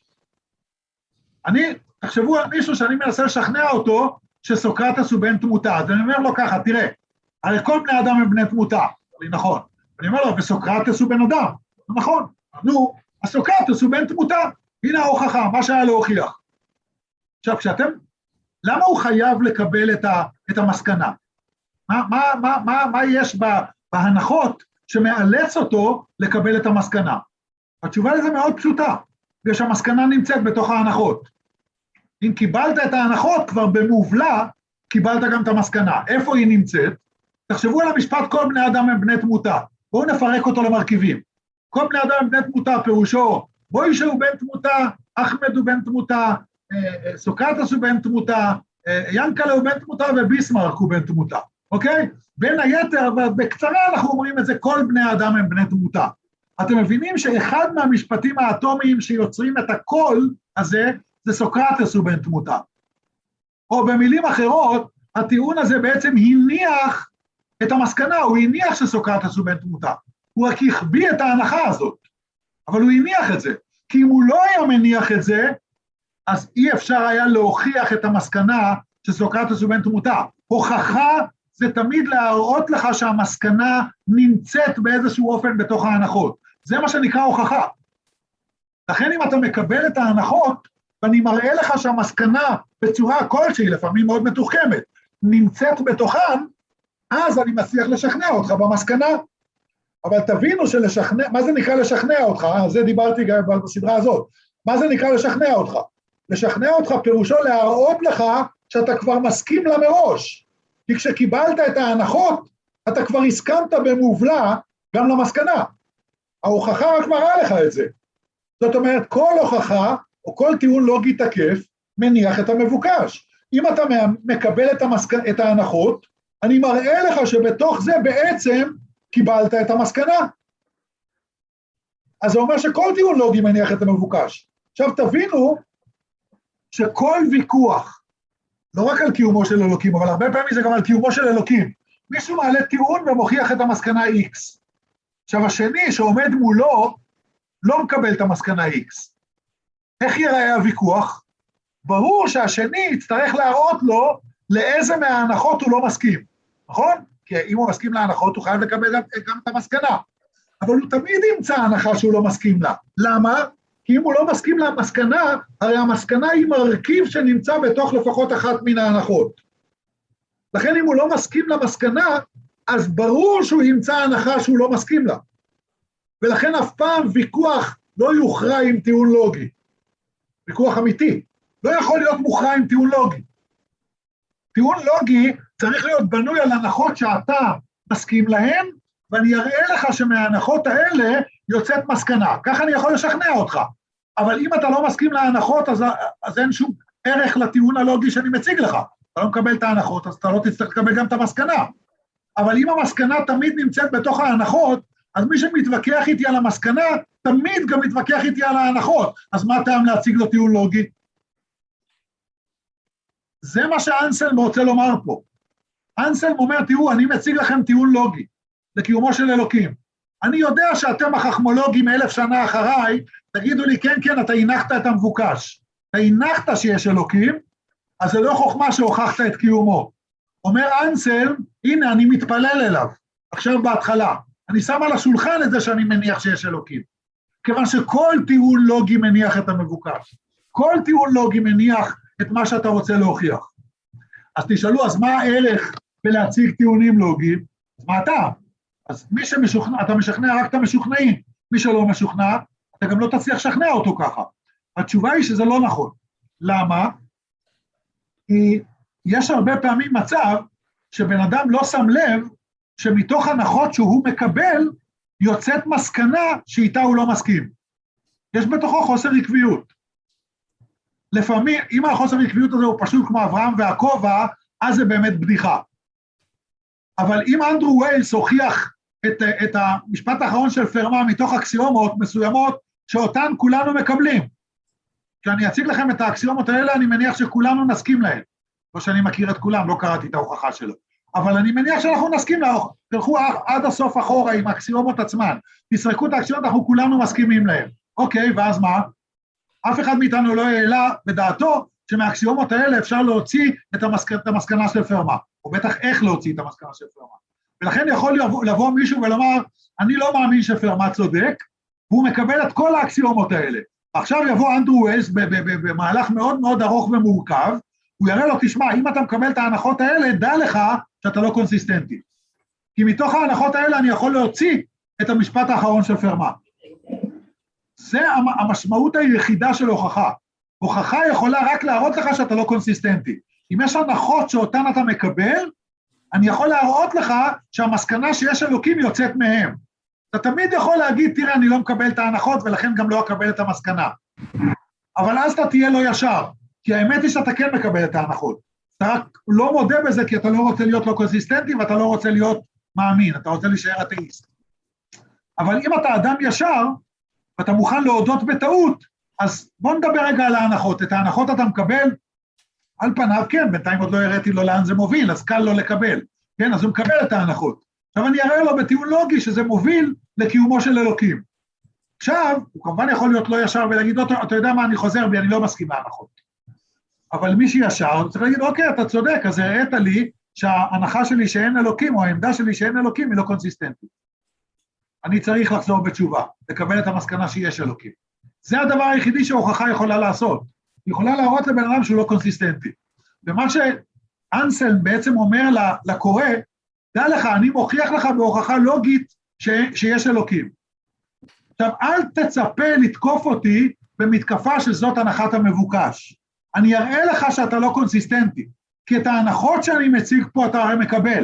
אני, תחשבו על מישהו שאני מנסה לשכנע אותו שסוקרטס הוא בן תמותה, אז אני אומר לו ככה, תראה, הרי כל בני אדם הם בני תמותה, נכון, אני אומר לו, וסוקרטס הוא בן אדם, נכון, נו, הסוקרטס הוא בן תמותה, הנה ההוכחה, מה שהיה להוכיח. עכשיו, כשאתם, למה הוא חייב לקבל את, ה, את המסקנה? מה, מה, מה, מה, מה יש בהנחות שמאלץ אותו לקבל את המסקנה? התשובה לזה מאוד פשוטה, בגלל שהמסקנה נמצאת בתוך ההנחות. אם קיבלת את ההנחות, כבר במובלע, קיבלת גם את המסקנה. איפה היא נמצאת? תחשבו על המשפט, כל בני אדם הם בני תמותה. בואו נפרק אותו למרכיבים. כל בני אדם הם בני תמותה, פירושו, בוישה הוא בן תמותה, אחמד הוא בן תמותה, סוקרטס הוא בן תמותה, ינקלה הוא בן תמותה, וביסמרק הוא בן תמותה. אוקיי? בין היתר, בקצרה אנחנו אומרים את זה, כל בני האדם הם בני תמותה. אתם מבינים שאחד מהמשפטים האטומיים שיוצרים את הכל הזה, זה סוקרטס הוא בן תמותה. או במילים אחרות, הטיעון הזה בעצם הניח את המסקנה, הוא הניח שסוקרטס הוא בן תמותה. הוא רק הכביע את ההנחה הזאת, אבל הוא הניח את זה. כי אם הוא לא היה מניח את זה, אז אי אפשר היה להוכיח את המסקנה שסוקרטס הוא בן תמותה. הוכחה זה תמיד להראות לך שהמסקנה נמצאת באיזשהו אופן בתוך ההנחות. זה מה שנקרא הוכחה. לכן אם אתה מקבל את ההנחות, ואני מראה לך שהמסקנה בצורה כלשהי, לפעמים מאוד מתוחכמת, נמצאת בתוכם, אז אני מצליח לשכנע אותך במסקנה. אבל תבינו שלשכנע, מה זה נקרא לשכנע אותך? על זה דיברתי גם בסדרה הזאת. מה זה נקרא לשכנע אותך? לשכנע אותך פירושו להראות לך שאתה כבר מסכים לה מראש. כי כשקיבלת את ההנחות, אתה כבר הסכמת במובלע גם למסקנה. ההוכחה רק מראה לך את זה. זאת אומרת, כל הוכחה, או כל טיעון לוגי תקף, מניח את המבוקש. אם אתה מקבל את, המסק... את ההנחות, אני מראה לך שבתוך זה בעצם קיבלת את המסקנה. אז זה אומר שכל טיעון לוגי מניח את המבוקש. עכשיו תבינו שכל ויכוח, לא רק על קיומו של אלוקים, אבל הרבה פעמים זה גם על קיומו של אלוקים. מישהו מעלה טיעון ומוכיח את המסקנה X. עכשיו השני שעומד מולו, לא מקבל את המסקנה X. איך ייראה הוויכוח? ברור שהשני יצטרך להראות לו לאיזה מההנחות הוא לא מסכים, נכון? כי אם הוא מסכים להנחות, הוא חייב לקבל גם, גם את המסקנה. אבל הוא תמיד ימצא הנחה שהוא לא מסכים לה. למה? כי אם הוא לא מסכים למסקנה, הרי המסקנה היא מרכיב שנמצא בתוך לפחות אחת מן ההנחות. לכן אם הוא לא מסכים למסקנה, אז ברור שהוא ימצא הנחה שהוא לא מסכים לה. ולכן אף פעם ויכוח לא יוכרע עם טיעון לוגי. ויכוח אמיתי. לא יכול להיות מוכרע עם טיעון לוגי. טיעון לוגי צריך להיות בנוי על הנחות שאתה מסכים להן, ואני אראה לך שמההנחות האלה יוצאת מסקנה. ככה אני יכול לשכנע אותך. אבל אם אתה לא מסכים להנחות, אז, אז אין שום ערך לטיעון הלוגי שאני מציג לך. אתה לא מקבל את ההנחות, אז אתה לא תצטרך לקבל גם את המסקנה. אבל אם המסקנה תמיד נמצאת בתוך ההנחות, אז מי שמתווכח איתי על המסקנה, תמיד גם מתווכח איתי על ההנחות. אז מה טעם להציג לו טיעון לוגי? זה מה שאנסלם רוצה לומר פה. אנסלם אומר, תראו, אני מציג לכם טיעון לוגי, לקיומו של אלוקים. אני יודע שאתם החכמולוגים אלף שנה אחריי, תגידו לי, כן, כן, אתה הנחת את המבוקש. אתה הנחת שיש אלוקים, אז זה לא חוכמה שהוכחת את קיומו. אומר אנסלם, הנה, אני מתפלל אליו, עכשיו בהתחלה. אני שם על השולחן את זה שאני מניח שיש אלוקים. כיוון שכל טיעון לוגי מניח את המבוקש. כל טיעון לוגי מניח את מה שאתה רוצה להוכיח. אז תשאלו, אז מה הערך בלהציג טיעונים לוגיים? אז מה אתה? אז מי שמשוכנע, אתה משכנע רק את המשוכנעים. מי שלא משוכנע, אתה גם לא תצליח לשכנע אותו ככה. התשובה היא שזה לא נכון. למה? כי יש הרבה פעמים מצב שבן אדם לא שם לב שמתוך הנחות שהוא מקבל יוצאת מסקנה שאיתה הוא לא מסכים. יש בתוכו חוסר עקביות. לפעמים, אם החוסר עקביות הזה הוא פשוט כמו אברהם והכובע, אז זה באמת בדיחה. אבל אם אנדרו ויילס הוכיח את, את המשפט האחרון של פרמה מתוך אקסיומות מסוימות, שאותן כולנו מקבלים. כשאני אציג לכם את האקסיומות האלה, אני מניח שכולנו נסכים להן. לא שאני מכיר את כולם, לא קראתי את ההוכחה שלו. אבל אני מניח שאנחנו נסכים לה, תלכו עד הסוף אחורה עם האקסיומות עצמן, תסרקו את האקסיומות, אנחנו כולנו מסכימים להן. אוקיי, ואז מה? אף אחד מאיתנו לא העלה בדעתו שמהאקסיומות האלה אפשר להוציא את, המסק... את המסקנה של פרמה, או בטח איך להוציא את המסקנה של פרמה. ולכן יכול לבוא, לבוא מישהו ולומר, אני לא מאמין שפרמה צודק, והוא מקבל את כל האקסיומות האלה. עכשיו יבוא אנדרו ויילס במהלך מאוד מאוד ארוך ומורכב, הוא יראה לו, תשמע, אם אתה מקבל את ההנחות האלה, דע לך שאתה לא קונסיסטנטי. כי מתוך ההנחות האלה אני יכול להוציא את המשפט האחרון של פרמה. זה המשמעות היחידה של הוכחה. הוכחה יכולה רק להראות לך שאתה לא קונסיסטנטי. אם יש הנחות שאותן אתה מקבל, אני יכול להראות לך שהמסקנה שיש אלוקים יוצאת מהם. אתה תמיד יכול להגיד, תראה, אני לא מקבל את ההנחות, ולכן גם לא אקבל את המסקנה. אבל אז אתה תהיה לא ישר, כי האמת היא שאתה כן מקבל את ההנחות. אתה רק לא מודה בזה, כי אתה לא רוצה להיות לא קונסיסטנטי, ואתה לא רוצה להיות מאמין, אתה רוצה להישאר אתאיסט. אבל אם אתה אדם ישר, ואתה מוכן להודות בטעות, אז בוא נדבר רגע על ההנחות. את ההנחות אתה מקבל, על פניו כן, בינתיים עוד לא הראיתי לו לאן זה מוביל, אז קל לו לקבל. כן, אז הוא מקבל את ההנחות. עכשיו אני אראה לו בטיעון לוגי שזה מוביל לקיומו של אלוקים. עכשיו, הוא כמובן יכול להיות לא ישר ולהגיד, אתה יודע מה, אני חוזר בי, אני לא מסכים להנחות. אבל מי שישר, צריך להגיד, אוקיי, אתה צודק, אז הראית לי שההנחה שלי שאין אלוקים, או העמדה שלי שאין אלוקים, היא לא קונסיסטנטית. אני צריך לחזור בתשובה, לקבל את המסקנה שיש אלוקים. זה הדבר היחידי שההוכחה יכולה לעשות. היא יכולה להראות לבן אדם שהוא לא קונסיסטנטי. ומה שאנסלם בעצם אומר לקורא, דע לך, אני מוכיח לך בהוכחה לוגית ש, שיש אלוקים. עכשיו, אל תצפה לתקוף אותי במתקפה שזאת הנחת המבוקש. אני אראה לך שאתה לא קונסיסטנטי, כי את ההנחות שאני מציג פה אתה הרי מקבל.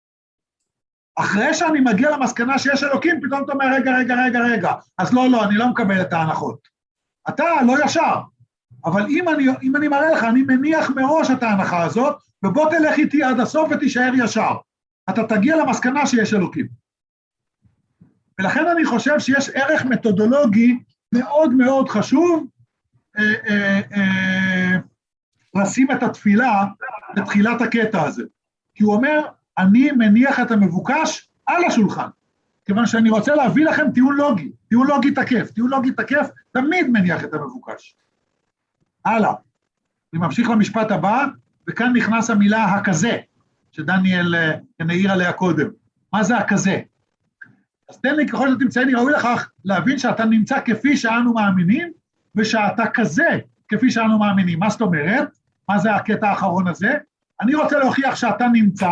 אחרי שאני מגיע למסקנה שיש אלוקים, פתאום אתה אומר, רגע, רגע, רגע, רגע, אז לא, לא, אני לא מקבל את ההנחות. אתה לא ישר, אבל אם אני, אם אני מראה לך, אני מניח מראש את ההנחה הזאת, ובוא תלך איתי עד הסוף ותישאר ישר. אתה תגיע למסקנה שיש אלוקים. ולכן אני חושב שיש ערך מתודולוגי מאוד מאוד חשוב, אה, אה, אה, לשים את התפילה לתחילת הקטע הזה. כי הוא אומר, אני מניח את המבוקש על השולחן, כיוון שאני רוצה להביא לכם טיעון לוגי, טיעון לוגי תקף, טיעון לוגי תקף תמיד מניח את המבוקש. הלאה, אני ממשיך למשפט הבא, וכאן נכנס המילה הכזה, שדניאל העיר עליה קודם. מה זה הכזה? אז תן לי, ככל שתמצאני, ראוי לכך להבין שאתה נמצא כפי שאנו מאמינים, ושאתה כזה כפי שאנו מאמינים. מה זאת אומרת? מה זה הקטע האחרון הזה? אני רוצה להוכיח שאתה נמצא,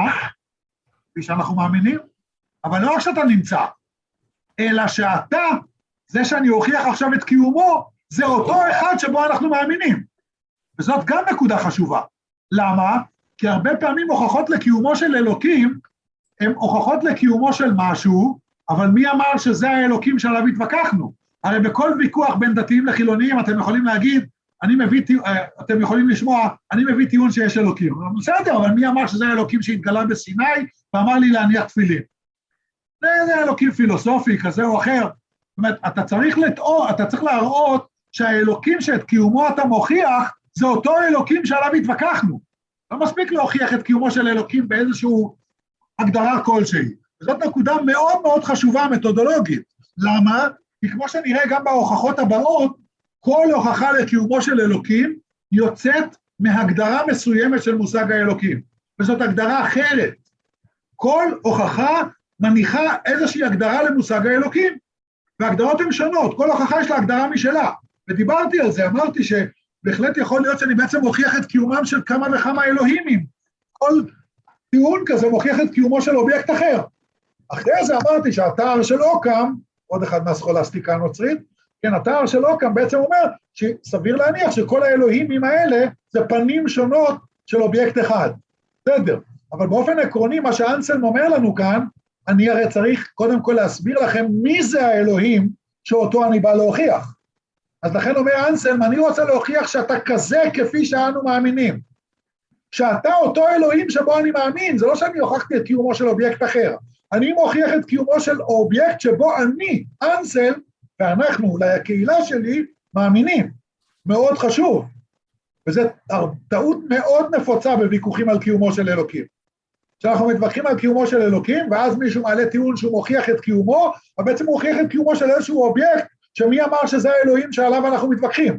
כפי שאנחנו מאמינים, אבל לא רק שאתה נמצא, אלא שאתה, זה שאני אוכיח עכשיו את קיומו, זה אותו אחד שבו אנחנו מאמינים. וזאת גם נקודה חשובה. למה? כי הרבה פעמים הוכחות לקיומו של אלוקים, הן הוכחות לקיומו של משהו, אבל מי אמר שזה האלוקים שעליו התווכחנו? הרי בכל ויכוח בין דתיים לחילוניים, אתם יכולים להגיד, אני מביא, אתם יכולים לשמוע, אני מביא טיעון שיש אלוקים. בסדר, אבל מי אמר שזה האלוקים שהתגלה בסיני, ואמר לי להניח תפילין? זה, זה אלוקים פילוסופי, כזה או אחר. זאת אומרת, אתה צריך לתאור, אתה צריך להראות שהאלוקים שאת קיומו אתה מוכיח, זה אותו אלוקים שעליו התווכחנו. לא מספיק להוכיח את קיומו של אלוקים באיזשהו הגדרה כלשהי. וזאת נקודה מאוד מאוד חשובה מתודולוגית. למה? כי כמו שנראה גם בהוכחות הבאות, כל הוכחה לקיומו של אלוקים יוצאת מהגדרה מסוימת של מושג האלוקים. וזאת הגדרה אחרת. כל הוכחה מניחה איזושהי הגדרה למושג האלוקים, והגדרות הן שונות, כל הוכחה יש לה הגדרה משלה. ודיברתי על זה, אמרתי שבהחלט יכול להיות שאני בעצם מוכיח את קיומם של כמה וכמה אלוהימים. כל טיעון כזה מוכיח את קיומו של אובייקט אחר. אחרי זה אמרתי שהתואר של אוקם, עוד אחד מהסכולסטיקה הנוצרית, כן, התואר של אוקם בעצם אומר שסביר להניח שכל האלוהימים האלה זה פנים שונות של אובייקט אחד. בסדר, אבל באופן עקרוני מה שאנסלם אומר לנו כאן, אני הרי צריך קודם כל להסביר לכם מי זה האלוהים שאותו אני בא להוכיח. אז לכן אומר אנסלם, אני רוצה להוכיח שאתה כזה כפי שאנו מאמינים. שאתה אותו אלוהים שבו אני מאמין, זה לא שאני הוכחתי את קיומו של אובייקט אחר. אני מוכיח את קיומו של אובייקט שבו אני, אנסלם, ואנחנו, אולי הקהילה שלי, מאמינים. מאוד חשוב. וזו טעות מאוד נפוצה בוויכוחים על קיומו של אלוקים. שאנחנו מתווכחים על קיומו של אלוקים, ואז מישהו מעלה טיעון שהוא מוכיח את קיומו, ובעצם הוא מוכיח את קיומו של איזשהו אובייקט, שמי אמר שזה האלוהים שעליו אנחנו מתווכחים.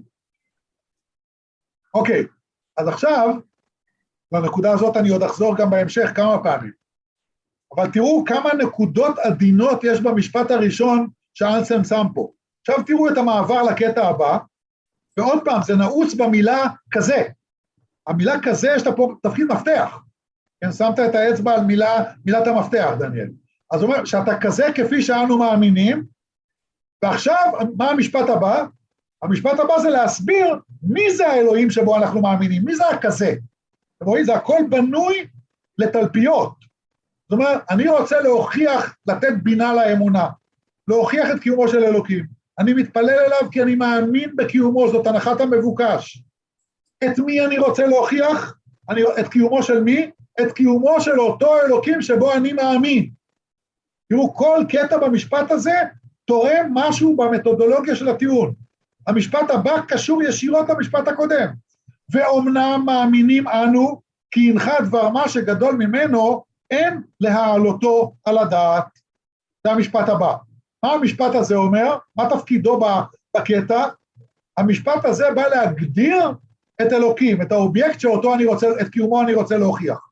אוקיי, אז עכשיו, לנקודה הזאת אני עוד אחזור גם בהמשך כמה פעמים. אבל תראו כמה נקודות עדינות יש במשפט הראשון שאנסלם שם פה. עכשיו תראו את המעבר לקטע הבא, ועוד פעם, זה נעוץ במילה כזה. המילה כזה יש לה פה תפקיד מפתח. כן, שמת את האצבע על מילה, מילת המפתח, דניאל. אז הוא אומר, שאתה כזה כפי שאנו מאמינים, ועכשיו, מה המשפט הבא? המשפט הבא זה להסביר מי זה האלוהים שבו אנחנו מאמינים, מי זה הכזה. אתם רואים, זה הכל בנוי לתלפיות. זאת אומרת, אני רוצה להוכיח, לתת בינה לאמונה, להוכיח את קיומו של אלוקים. אני מתפלל אליו כי אני מאמין בקיומו, זאת הנחת המבוקש. את מי אני רוצה להוכיח? אני, את קיומו של מי? את קיומו של אותו אלוקים שבו אני מאמין. תראו, כל קטע במשפט הזה תורם משהו במתודולוגיה של הטיעון. המשפט הבא קשור ישירות למשפט הקודם. ואומנם מאמינים אנו, כי הנחה דבר מה שגדול ממנו, אין להעלותו על הדעת. זה המשפט הבא. מה המשפט הזה אומר? מה תפקידו בקטע? המשפט הזה בא להגדיר את אלוקים, את האובייקט שאותו אני רוצה, את קיומו אני רוצה להוכיח.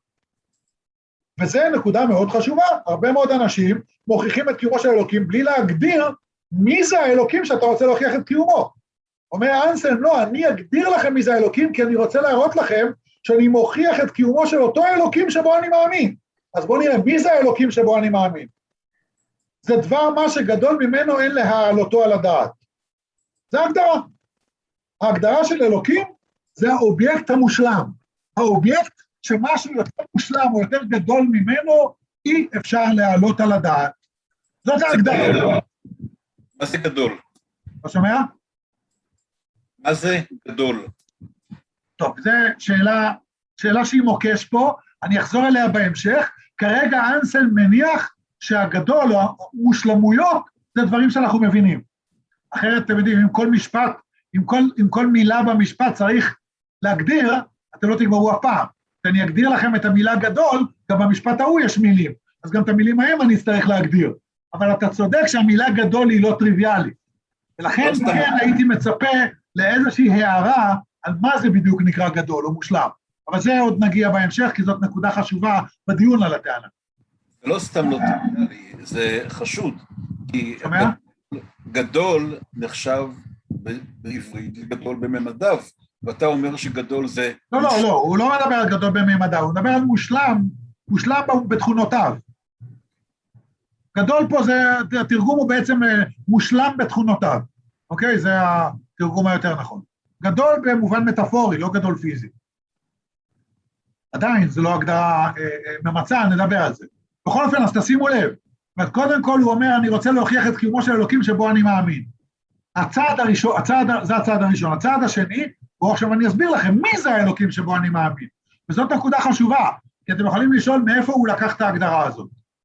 וזה נקודה מאוד חשובה. הרבה מאוד אנשים מוכיחים את קיומו של אלוקים בלי להגדיר מי זה האלוקים שאתה רוצה להוכיח את קיומו. אומר אנסלם, לא, אני אגדיר לכם מי זה האלוקים, כי אני רוצה להראות לכם שאני מוכיח את קיומו של אותו אלוקים שבו אני מאמין. אז בואו נראה, מי זה האלוקים שבו אני מאמין? זה דבר מה שגדול ממנו אין להעלותו על הדעת. זה ההגדרה. ההגדרה של אלוקים זה האובייקט המושלם. האובייקט שמשהו יותר מושלם או יותר גדול ממנו, אי אפשר להעלות על הדעת. זאת ההגדרה.
מה זה גדול?
לא שומע?
מה זה גדול?
טוב, זו שאלה, שאלה שהיא מוקש פה, אני אחזור אליה בהמשך. כרגע אנסלם מניח שהגדול או המושלמויות זה דברים שאנחנו מבינים. אחרת אתם יודעים, עם כל משפט, עם כל, עם כל מילה במשפט צריך להגדיר, אתם לא תגמרו אף פעם. אני אגדיר לכם את המילה גדול, גם במשפט ההוא יש מילים, אז גם את המילים ההם אני אצטרך להגדיר. אבל אתה צודק שהמילה גדול היא לא טריוויאלית. ולכן כן הייתי מצפה לאיזושהי הערה על מה זה בדיוק נקרא גדול או מושלם. אבל זה עוד נגיע בהמשך, כי זאת נקודה חשובה בדיון על הטענה.
זה לא סתם לא טריוויאלי, זה חשוד, כי
שומע?
גדול נחשב בעברית גדול בממדיו, ואתה אומר שגדול זה...
לא, לא, לא, הוא לא מדבר על גדול בממדיו, הוא מדבר על מושלם, מושלם בתכונותיו. גדול פה זה, התרגום הוא בעצם מושלם בתכונותיו, אוקיי? זה התרגום היותר נכון. גדול במובן מטאפורי, לא גדול פיזי. עדיין, זה לא הגדרה ממצה, נדבר על זה. בכל אופן, אז תשימו לב, קודם כל הוא אומר, אני רוצה להוכיח את קיומו של אלוקים שבו אני מאמין. הצעד הראשון, הצעד, זה הצעד הראשון. הצעד השני, הוא עכשיו אני אסביר לכם, מי זה האלוקים שבו אני מאמין? וזאת נקודה חשובה, כי אתם יכולים לשאול מאיפה הוא לקח את ההגדרה הזאת.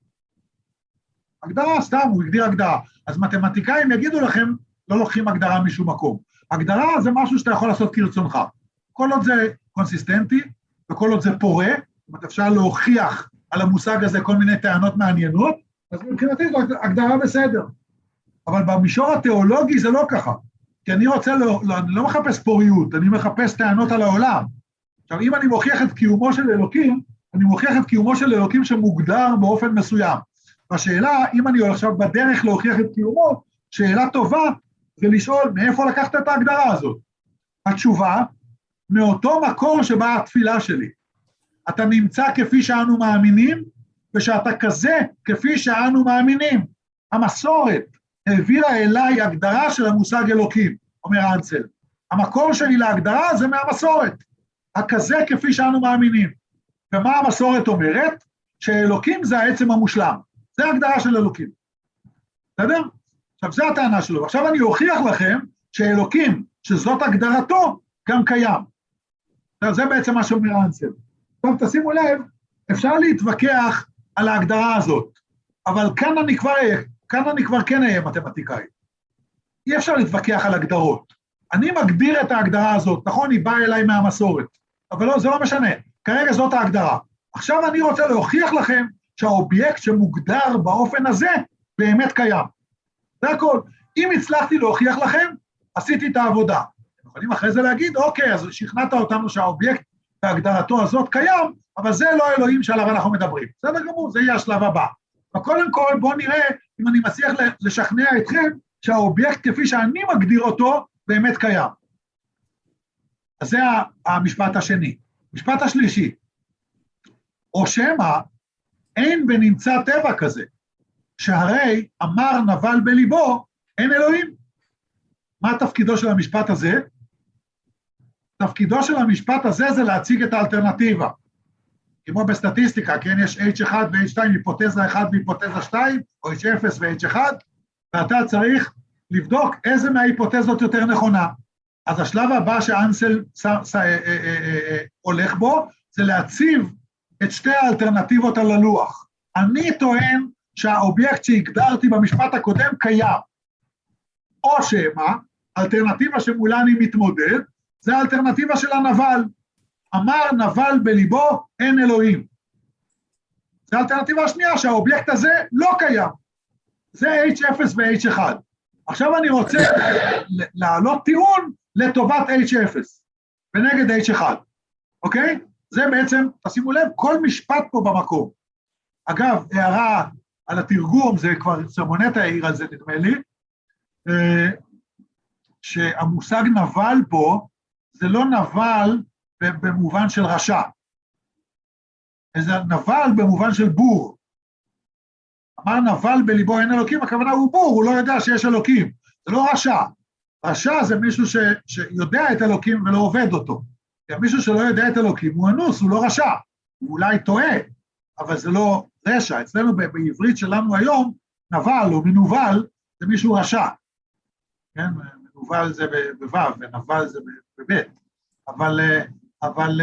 הגדרה, סתם, הוא הגדיר הגדרה. אז מתמטיקאים יגידו לכם, לא לוקחים הגדרה משום מקום. הגדרה זה משהו שאתה יכול לעשות כרצונך. כל עוד זה קונסיסטנטי, וכל עוד זה פורה, זאת אומרת, אפשר להוכיח על המושג הזה כל מיני טענות מעניינות, אז מבחינתי זו הגדרה בסדר. אבל במישור התיאולוגי זה לא ככה. כי אני רוצה, לא, לא, אני לא מחפש פוריות, אני מחפש טענות על העולם. עכשיו, אם אני מוכיח את קיומו של אלוקים, אני מוכיח את קיומו של אלוקים שמוגדר באופן מסוים. והשאלה, אם אני עכשיו בדרך להוכיח את קיומו, שאלה טובה, זה לשאול מאיפה לקחת את ההגדרה הזאת. התשובה, מאותו מקור שבה התפילה שלי. אתה נמצא כפי שאנו מאמינים, ושאתה כזה כפי שאנו מאמינים. המסורת העבירה אליי הגדרה של המושג אלוקים, אומר אנסל. המקור שלי להגדרה זה מהמסורת. הכזה כפי שאנו מאמינים. ומה המסורת אומרת? שאלוקים זה העצם המושלם. זה ההגדרה של אלוקים. בסדר? עכשיו, זו הטענה שלו. עכשיו אני אוכיח לכם שאלוקים, שזאת הגדרתו, גם קיים. זה בעצם מה שאומר אנסל. טוב, תשימו לב, אפשר להתווכח על ההגדרה הזאת, אבל כאן אני כבר, כאן אני כבר כן אהיה מתמטיקאי. אי אפשר להתווכח על הגדרות. אני מגדיר את ההגדרה הזאת, נכון, היא באה אליי מהמסורת, אבל לא, זה לא משנה. כרגע זאת ההגדרה. עכשיו אני רוצה להוכיח לכם שהאובייקט שמוגדר באופן הזה באמת קיים. זה הכל. אם הצלחתי להוכיח לכם, עשיתי את העבודה. אתם יכולים אחרי זה להגיד, אוקיי, אז שכנעת אותנו שהאובייקט בהגדרתו הזאת קיים, אבל זה לא אלוהים שעליו אנחנו מדברים. בסדר גמור, זה יהיה השלב הבא. וקודם כל, בואו נראה אם אני מצליח לשכנע אתכם שהאובייקט כפי שאני מגדיר אותו באמת קיים. אז זה המשפט השני. משפט השלישי, או שמה, אין בנמצא טבע כזה, שהרי אמר נבל בליבו, אין אלוהים. מה תפקידו של המשפט הזה? תפקידו של המשפט הזה זה להציג את האלטרנטיבה. כמו בסטטיסטיקה, כן, יש אייץ' אחת ו-אייץ' שתיים, היפותזה אחת והיפותזה שתיים, או אייץ' אפס ו-אייץ' אחת, ואתה צריך לבדוק איזה מההיפותזות יותר נכונה. אז השלב הבא שאנסל הולך בו, זה להציב את שתי האלטרנטיבות על הלוח. אני טוען שהאובייקט שהגדרתי במשפט הקודם קיים. או שמה, אלטרנטיבה שמולה אני מתמודד, זה האלטרנטיבה של הנבל. אמר נבל בליבו, אין אלוהים. זה האלטרנטיבה השנייה, שהאובייקט הזה לא קיים. זה אייץ' אפס ו-אייץ' אחת. עכשיו אני רוצה להעלות טיעון לטובת אייץ' אפס, ונגד אייץ' אחת. אוקיי? זה בעצם, תשימו לב, כל משפט פה במקום. אגב, הערה על התרגום, זה כבר סרמונטה העיר על זה, נדמה לי, שהמושג נבל פה, זה לא נבל במובן של רשע, זה נבל במובן של בור. אמר נבל בליבו אין אלוקים, הכוונה הוא בור, הוא לא יודע שיש אלוקים, זה לא רשע. רשע זה מישהו ש, שיודע את אלוקים ולא עובד אותו. מישהו שלא יודע את אלוקים הוא אנוס, הוא לא רשע, הוא אולי טועה, אבל זה לא רשע. אצלנו בעברית שלנו היום, נבל או מנובל זה מישהו רשע. כן, מנובל זה בו' ונבל זה בב'. אבל, אבל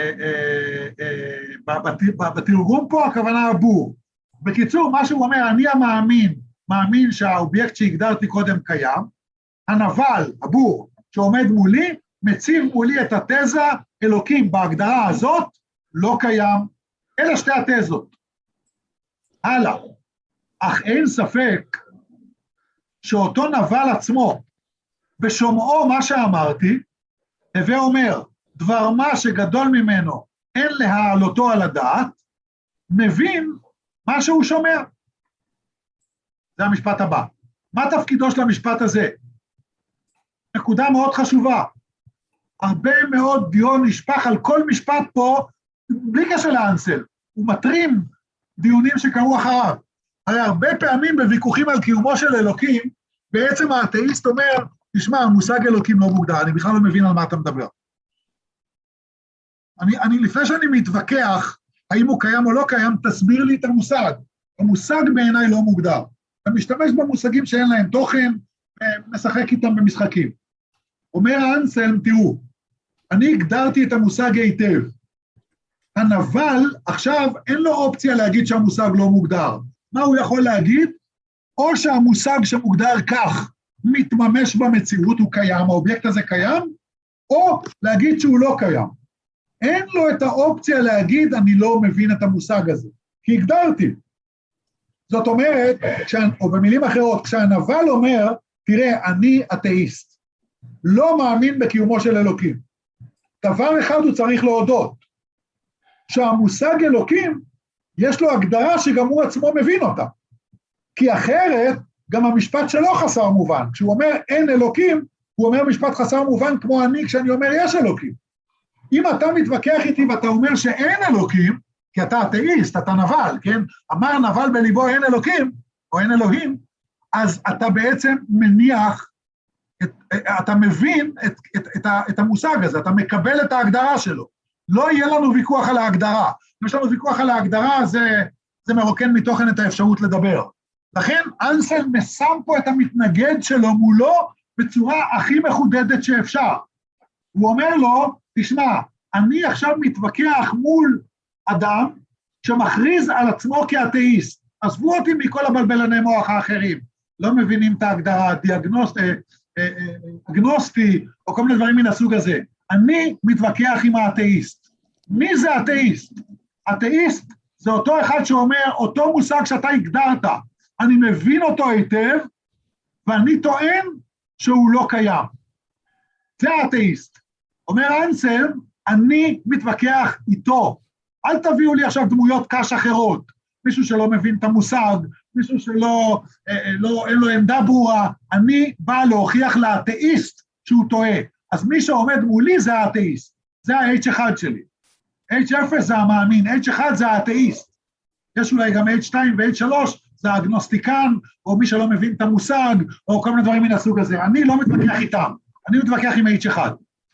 בתרגום פה הכוונה הבור. בקיצור, מה שהוא אומר, אני המאמין, מאמין שהאובייקט שהגדרתי קודם קיים, הנבל, הבור, שעומד מולי, מציב מולי את התזה, אלוקים בהגדרה הזאת, לא קיים. אלה שתי התזות. הלאה. אך אין ספק שאותו נבל עצמו, בשומעו מה שאמרתי, הווה אומר, דבר מה שגדול ממנו, אין להעלותו על הדעת, מבין מה שהוא שומע. זה המשפט הבא. מה תפקידו של המשפט הזה? נקודה מאוד חשובה. הרבה מאוד דיון נשפך על כל משפט פה, בלי קשר לאנסל. הוא מטרים דיונים שקרו אחריו. הרי הרבה פעמים בוויכוחים על קיומו של אלוקים, בעצם האתאיסט אומר, תשמע, המושג אלוקים לא מוגדר, אני בכלל לא מבין על מה אתה מדבר. אני, אני לפני שאני מתווכח, האם הוא קיים או לא קיים, תסביר לי את המושג. המושג בעיניי לא מוגדר. אתה משתמש במושגים שאין להם תוכן, משחק איתם במשחקים. אומר האנסלם, תראו, אני הגדרתי את המושג היטב. הנבל, עכשיו אין לו אופציה להגיד שהמושג לא מוגדר. מה הוא יכול להגיד? או שהמושג שמוגדר כך מתממש במציאות, הוא קיים, האובייקט הזה קיים, או להגיד שהוא לא קיים. אין לו את האופציה להגיד, אני לא מבין את המושג הזה, כי הגדרתי. זאת אומרת, או במילים אחרות, כשהנבל אומר, תראה, אני אתאיסט, לא מאמין בקיומו של אלוקים. דבר אחד הוא צריך להודות, שהמושג אלוקים, יש לו הגדרה שגם הוא עצמו מבין אותה. כי אחרת, גם המשפט שלו חסר מובן. כשהוא אומר אין אלוקים, הוא אומר משפט חסר מובן כמו אני כשאני אומר יש אלוקים. אם אתה מתווכח איתי ואתה אומר שאין אלוקים, כי אתה אתאיסט, אתה נבל, כן? אמר נבל בליבו אין אלוקים, או אין אלוהים, אז אתה בעצם מניח, את, אתה מבין את, את, את, את המושג הזה, אתה מקבל את ההגדרה שלו. לא יהיה לנו ויכוח על ההגדרה. אם יש לנו ויכוח על ההגדרה, זה, זה מרוקן מתוכן את האפשרות לדבר. לכן אנסלם שם פה את המתנגד שלו מולו בצורה הכי מחודדת שאפשר. הוא אומר לו, תשמע, אני עכשיו מתווכח מול אדם שמכריז על עצמו כאתאיסט. עזבו אותי מכל הבלבלני מוח האחרים. לא מבינים את ההגדרה, דיאגנוסט, אה, אה, אה, אגנוסטי, או כל מיני דברים מן הסוג הזה. אני מתווכח עם האתאיסט. מי זה אתאיסט? אתאיסט זה אותו אחד שאומר, אותו מושג שאתה הגדרת, אני מבין אותו היטב, ואני טוען שהוא לא קיים. זה האתאיסט. אומר אנסלם, אני מתווכח איתו. אל תביאו לי עכשיו דמויות קש אחרות. מישהו שלא מבין את המושג, מישהו שלא, אה, לא, אין לו עמדה ברורה. אני בא להוכיח לאתאיסט שהוא טועה. אז מי שעומד מולי זה האתאיסט. זה ה-H אחד שלי. H אפס זה המאמין, H אחד זה האתאיסט. יש אולי גם H שתיים ו-H שלוש, זה האגנוסטיקן, או מי שלא מבין את המושג, או כל מיני דברים מן הסוג הזה. אני לא מתווכח איתם, אני מתווכח עם H אחד.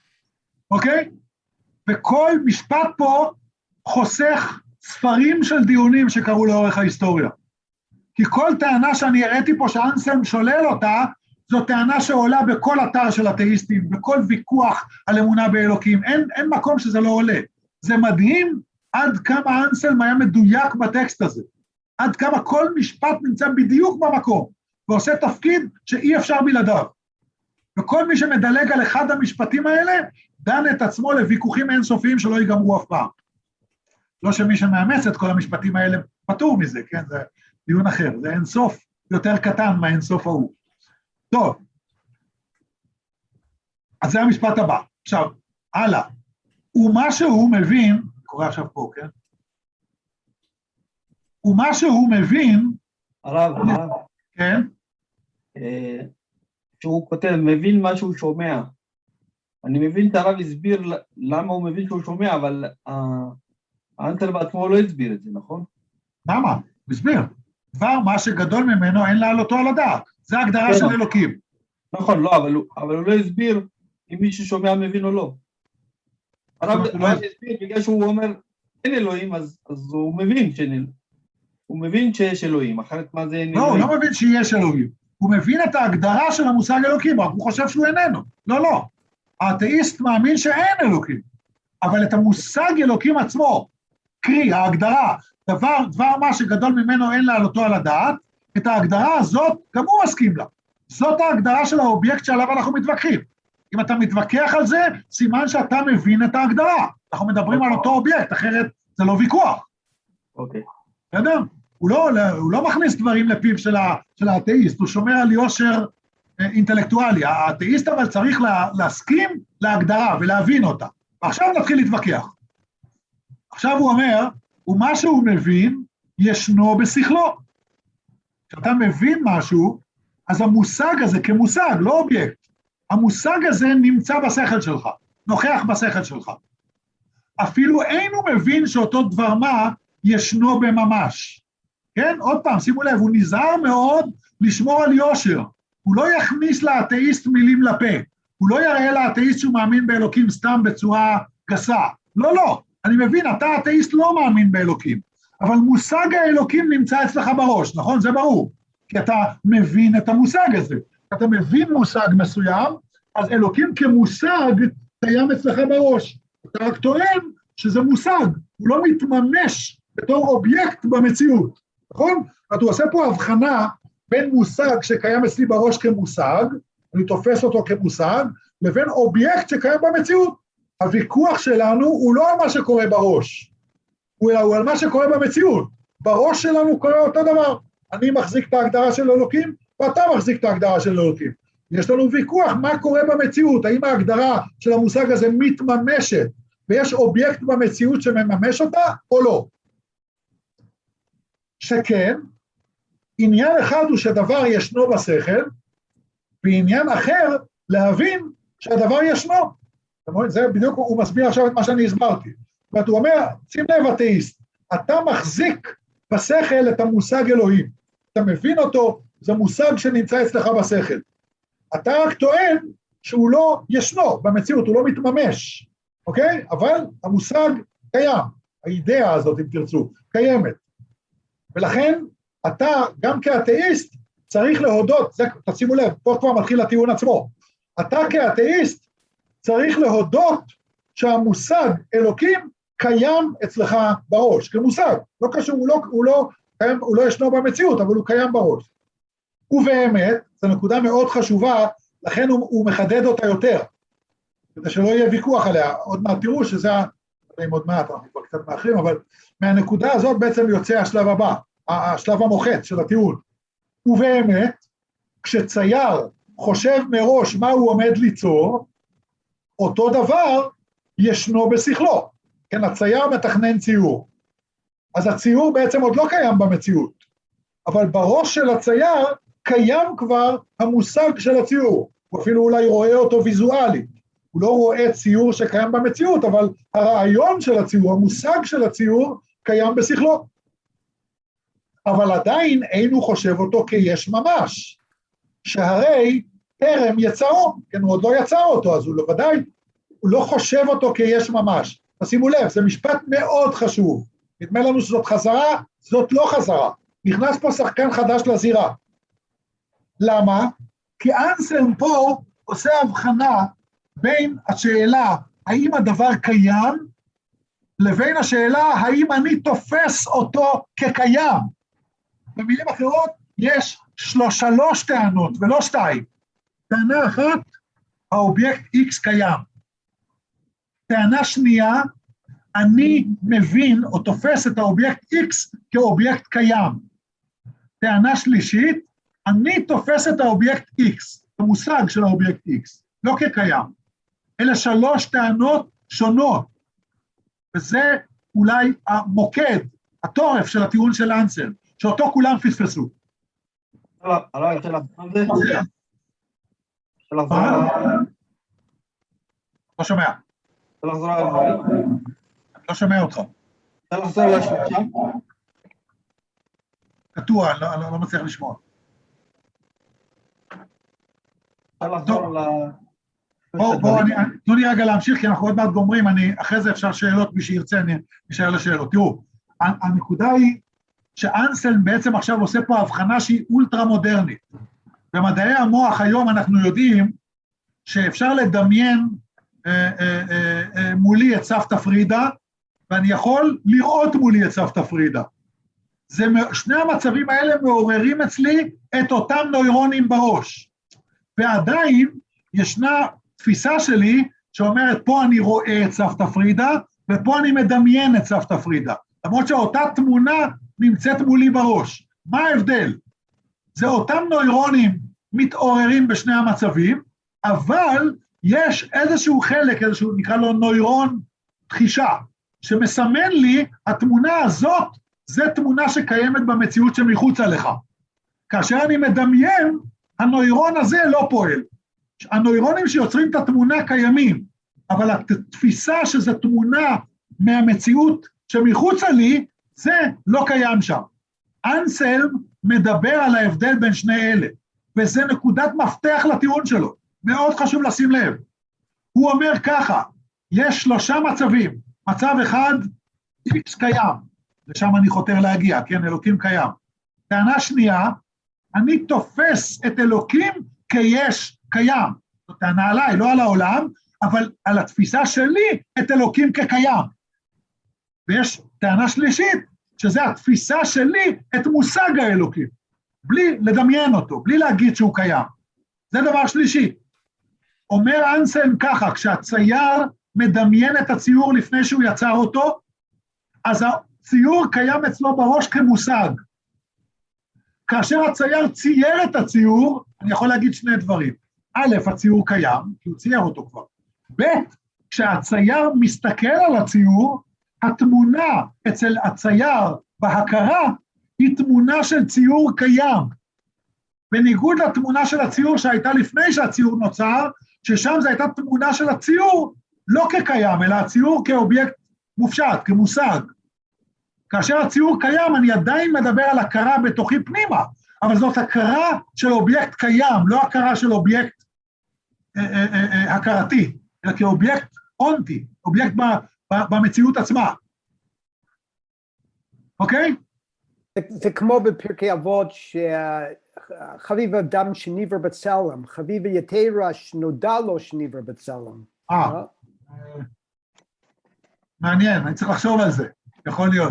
אוקיי? וכל משפט פה חוסך ספרים של דיונים שקרו לאורך ההיסטוריה. כי כל טענה שאני הראיתי פה שאנסלם שולל אותה, זו טענה שעולה בכל אתר של אתאיסטים, בכל ויכוח על אמונה באלוקים. אין, אין מקום שזה לא עולה. זה מדהים עד כמה אנסלם היה מדויק בטקסט הזה. עד כמה כל משפט נמצא בדיוק במקום, ועושה תפקיד שאי אפשר בלעדיו. וכל מי שמדלג על אחד המשפטים האלה, דן את עצמו לוויכוחים אינסופיים שלא ייגמרו אף פעם. לא שמי שמאמץ את כל המשפטים האלה פטור מזה, כן? זה דיון אחר, זה אינסוף יותר קטן מהאינסוף ההוא. טוב, אז זה המשפט הבא. עכשיו, הלאה. ומה שהוא מבין, קורא עכשיו פה, כן? ומה שהוא מבין,
הרב, הרב,
כן?
אה, שהוא כותב, מבין מה שהוא שומע. אני מבין את הרב הסביר למה הוא מבין שהוא שומע, אבל האנסלם בעצמו לא הסביר את זה, נכון?
למה? הוא הסביר. דבר מה שגדול ממנו אין להעלותו על הדעת. זה ההגדרה של אלוקים.
נכון, לא, אבל, אבל הוא לא הסביר אם מי ששומע מבין או לא. הרב לא הסביר, בגלל שהוא אומר, אין אלוהים, אז, אז הוא מבין שאין אלוהים. הוא מבין שיש אלוהים, אחרת מה זה אין אלוהים?
לא, הוא לא מבין שיש אלוהים. הוא מבין את ההגדרה של המושג אלוקים, רק הוא חושב שהוא איננו. לא, לא. האתאיסט מאמין שאין אלוקים, אבל את המושג אלוקים עצמו, קרי, ההגדרה, דבר, דבר מה שגדול ממנו אין להעלותו על הדעת, את ההגדרה הזאת גם הוא מסכים לה. זאת ההגדרה של האובייקט שעליו אנחנו מתווכחים. אם אתה מתווכח על זה, סימן שאתה מבין את ההגדרה. אנחנו מדברים על אותו אובייקט, אחרת זה לא ויכוח.
אוקיי.
בסדר? הוא לא, הוא לא מכניס דברים לפיו של, ה, של האתאיסט, הוא שומר על יושר אינטלקטואלי. האתאיסט אבל צריך לה, להסכים להגדרה ולהבין אותה. עכשיו נתחיל להתווכח. עכשיו הוא אומר, ומה שהוא מבין, ישנו בשכלו. כשאתה מבין משהו, אז המושג הזה כמושג, לא אובייקט, המושג הזה נמצא בשכל שלך, נוכח בשכל שלך. אפילו אין הוא מבין שאותו דבר מה ישנו בממש. כן? עוד פעם, שימו לב, הוא נזהר מאוד לשמור על יושר. הוא לא יכניס לאתאיסט מילים לפה. הוא לא יראה לאתאיסט שהוא מאמין באלוקים סתם בצורה גסה. לא, לא. אני מבין, אתה אתאיסט לא מאמין באלוקים. אבל מושג האלוקים נמצא אצלך בראש, נכון? זה ברור. כי אתה מבין את המושג הזה. אתה מבין מושג מסוים, אז אלוקים כמושג קיים אצלך בראש. אתה רק טוען שזה מושג, הוא לא מתממש בתור אובייקט במציאות, נכון? אז הוא עושה פה הבחנה בין מושג שקיים אצלי בראש כמושג, אני תופס אותו כמושג, לבין אובייקט שקיים במציאות. הוויכוח שלנו הוא לא על מה שקורה בראש, הוא על מה שקורה במציאות. בראש שלנו קורה אותו דבר. אני מחזיק את ההגדרה של אלוקים, ואתה מחזיק את ההגדרה של אלוקים. יש לנו ויכוח מה קורה במציאות, האם ההגדרה של המושג הזה מתממשת, ויש אובייקט במציאות שמממש אותה, או לא. שכן, עניין אחד הוא שדבר ישנו בשכל, ועניין אחר להבין שהדבר ישנו. זה בדיוק הוא מסביר עכשיו את מה שאני הסברתי. ואת הוא אומר, שים לב אתאיסט, אתה מחזיק בשכל את המושג אלוהים. אתה מבין אותו, זה מושג שנמצא אצלך בשכל. אתה רק טוען שהוא לא ישנו במציאות, הוא לא מתממש. אוקיי? אבל המושג קיים. האידאה הזאת, אם תרצו, קיימת. ולכן, אתה, גם כאתאיסט, צריך להודות, זה, תשימו לב, פה כבר מתחיל הטיעון עצמו. אתה כאתאיסט, צריך להודות שהמושג אלוקים קיים אצלך בראש, כמושג. לא קשור, הוא לא, הוא לא, קיים, הוא לא ישנו במציאות, אבל הוא קיים בראש. ובאמת, זו נקודה מאוד חשובה, לכן הוא, הוא מחדד אותה יותר. כדי שלא יהיה ויכוח עליה, עוד מעט תראו שזה, אני עוד מעט, אנחנו כבר קצת מאחרים, אבל מהנקודה הזאת בעצם יוצא השלב הבא, השלב המוחץ של הטיעון. ובאמת, כשצייר חושב מראש מה הוא עומד ליצור, אותו דבר ישנו בשכלו. כן, הצייר מתכנן ציור. אז הציור בעצם עוד לא קיים במציאות, אבל בראש של הצייר קיים כבר המושג של הציור. הוא אפילו אולי רואה אותו ויזואלית. הוא לא רואה ציור שקיים במציאות, אבל הרעיון של הציור, המושג של הציור, קיים בשכלו. אבל עדיין אינו חושב אותו כיש ממש, שהרי טרם יצאו, כן, הוא עוד לא יצא אותו, אז הוא לא ודאי, הוא לא חושב אותו כיש ממש. תשימו לב, זה משפט מאוד חשוב. נדמה לנו שזאת חזרה, זאת לא חזרה. נכנס פה שחקן חדש לזירה. למה? כי אנסלם פה עושה הבחנה בין השאלה האם הדבר קיים, לבין השאלה האם אני תופס אותו כקיים. במילים אחרות, יש שלוש, שלוש טענות ולא שתיים. טענה אחת, האובייקט X קיים. טענה שנייה, אני מבין או תופס את האובייקט X כאובייקט קיים. טענה שלישית, אני תופס את האובייקט X, המושג של האובייקט X, לא כקיים. אלה שלוש טענות שונות, וזה אולי המוקד, התורף של הטיעון של אנסלם, שאותו כולם פספסו.
לא, לא, אני רוצה לחזור על זה.
לא שומע.
רוצה לחזור על זה.
לא שומע אותך.
רוצה לחזור על השלושה?
קטוע, אני לא מצליח לשמוע.
רוצה לחזור על ה...
בואו, בואו, תנו לי רגע להמשיך, כי אנחנו עוד מעט גומרים, אני, אחרי זה אפשר שאלות, מי שירצה, אני אשאר לשאלות. תראו, הנקודה היא שאנסלם בעצם עכשיו עושה פה הבחנה שהיא אולטרה מודרנית. במדעי המוח היום אנחנו יודעים שאפשר לדמיין אה, אה, אה, אה, מולי את סבתא פרידה, ואני יכול לראות מולי את סבתא פרידה. זה, שני המצבים האלה מעוררים אצלי את אותם נוירונים בראש. ועדיין ישנה תפיסה שלי שאומרת, פה אני רואה את סבתא פרידה, ופה אני מדמיין את סבתא פרידה. למרות שאותה תמונה נמצאת מולי בראש. מה ההבדל? זה אותם נוירונים מתעוררים בשני המצבים, אבל יש איזשהו חלק, איזשהו נקרא לו נוירון תחישה, שמסמן לי, התמונה הזאת, זה תמונה שקיימת במציאות שמחוץ עליך. כאשר אני מדמיין, הנוירון הזה לא פועל. הנוירונים שיוצרים את התמונה קיימים, אבל התפיסה שזו תמונה מהמציאות שמחוץ לי, זה לא קיים שם. אנסלם מדבר על ההבדל בין שני אלה, וזה נקודת מפתח לטיעון שלו, מאוד חשוב לשים לב. הוא אומר ככה, יש שלושה מצבים, מצב אחד, איקס קיים, לשם אני חותר להגיע, כן, אלוקים קיים. טענה שנייה, אני תופס את אלוקים כיש קיים, זאת טענה עליי, לא על העולם, אבל על התפיסה שלי את אלוקים כקיים. ויש טענה שלישית, שזה התפיסה שלי את מושג האלוקים, בלי לדמיין אותו, בלי להגיד שהוא קיים. זה דבר שלישי. אומר אנסלם ככה, כשהצייר מדמיין את הציור לפני שהוא יצר אותו, אז הציור קיים אצלו בראש כמושג. כאשר הצייר צייר את הציור, אני יכול להגיד שני דברים. א', הציור קיים, כי הוא צייר אותו כבר. ב', כשהצייר מסתכל על הציור, התמונה אצל הצייר בהכרה היא תמונה של ציור קיים. בניגוד לתמונה של הציור שהייתה לפני שהציור נוצר, ששם זו הייתה תמונה של הציור לא כקיים, אלא הציור כאובייקט מופשט, כמושג. כאשר הציור קיים, אני עדיין מדבר על הכרה בתוכי פנימה, אבל זאת הכרה של אובייקט קיים, לא הכרה של אובייקט אה, אה, אה, הכרתי, אלא כאובייקט אונטי, אובייקט ב, ב, במציאות עצמה. אוקיי?
זה, זה כמו בפרקי אבות, שחביב אדם שניבר בצלם, חביב יתרה שנודע לו שניבר בצלם.
אה, מעניין, אני צריך לחשוב על זה, יכול להיות.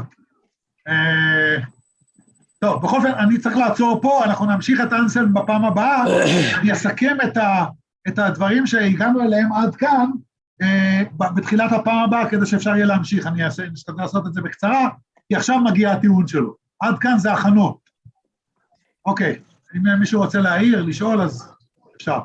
טוב, בכל זאת, אני צריך לעצור פה, אנחנו נמשיך את אנסלם בפעם הבאה, אני אסכם את הדברים שהגענו אליהם עד כאן, בתחילת הפעם הבאה, כדי שאפשר יהיה להמשיך, אני אשתדל לעשות את זה בקצרה, כי עכשיו מגיע הטיעון שלו. עד כאן זה הכנות. אוקיי, אם מישהו רוצה להעיר, לשאול, אז אפשר.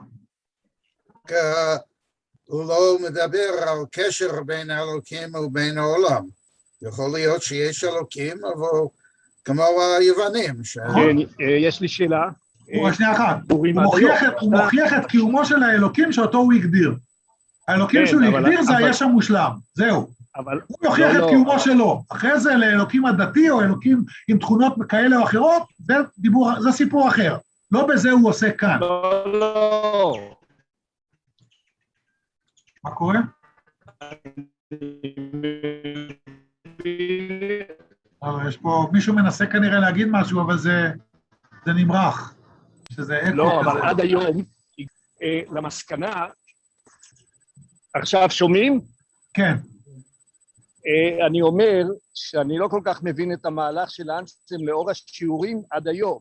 הוא לא מדבר על קשר בין האלוקים ובין העולם. יכול להיות שיש אלוקים, אבל כמו היוונים.
כן, יש לי שאלה.
הוא שנייה אחת, הוא מוכיח את קיומו של האלוקים שאותו הוא הגדיר. האלוקים שהוא הגדיר זה היש המושלם, זהו. הוא יוכיח את קיומו שלו. אחרי זה לאלוקים הדתי או אלוקים עם תכונות כאלה או אחרות, זה סיפור אחר. לא בזה הוא עושה כאן.
לא, לא.
מה קורה? יש פה, מישהו מנסה כנראה להגיד משהו, אבל זה, זה נמרח.
לא, אבל עד היום, למסקנה, עכשיו שומעים?
כן.
אני אומר שאני לא כל כך מבין את המהלך של אנסלם לאור השיעורים עד היום.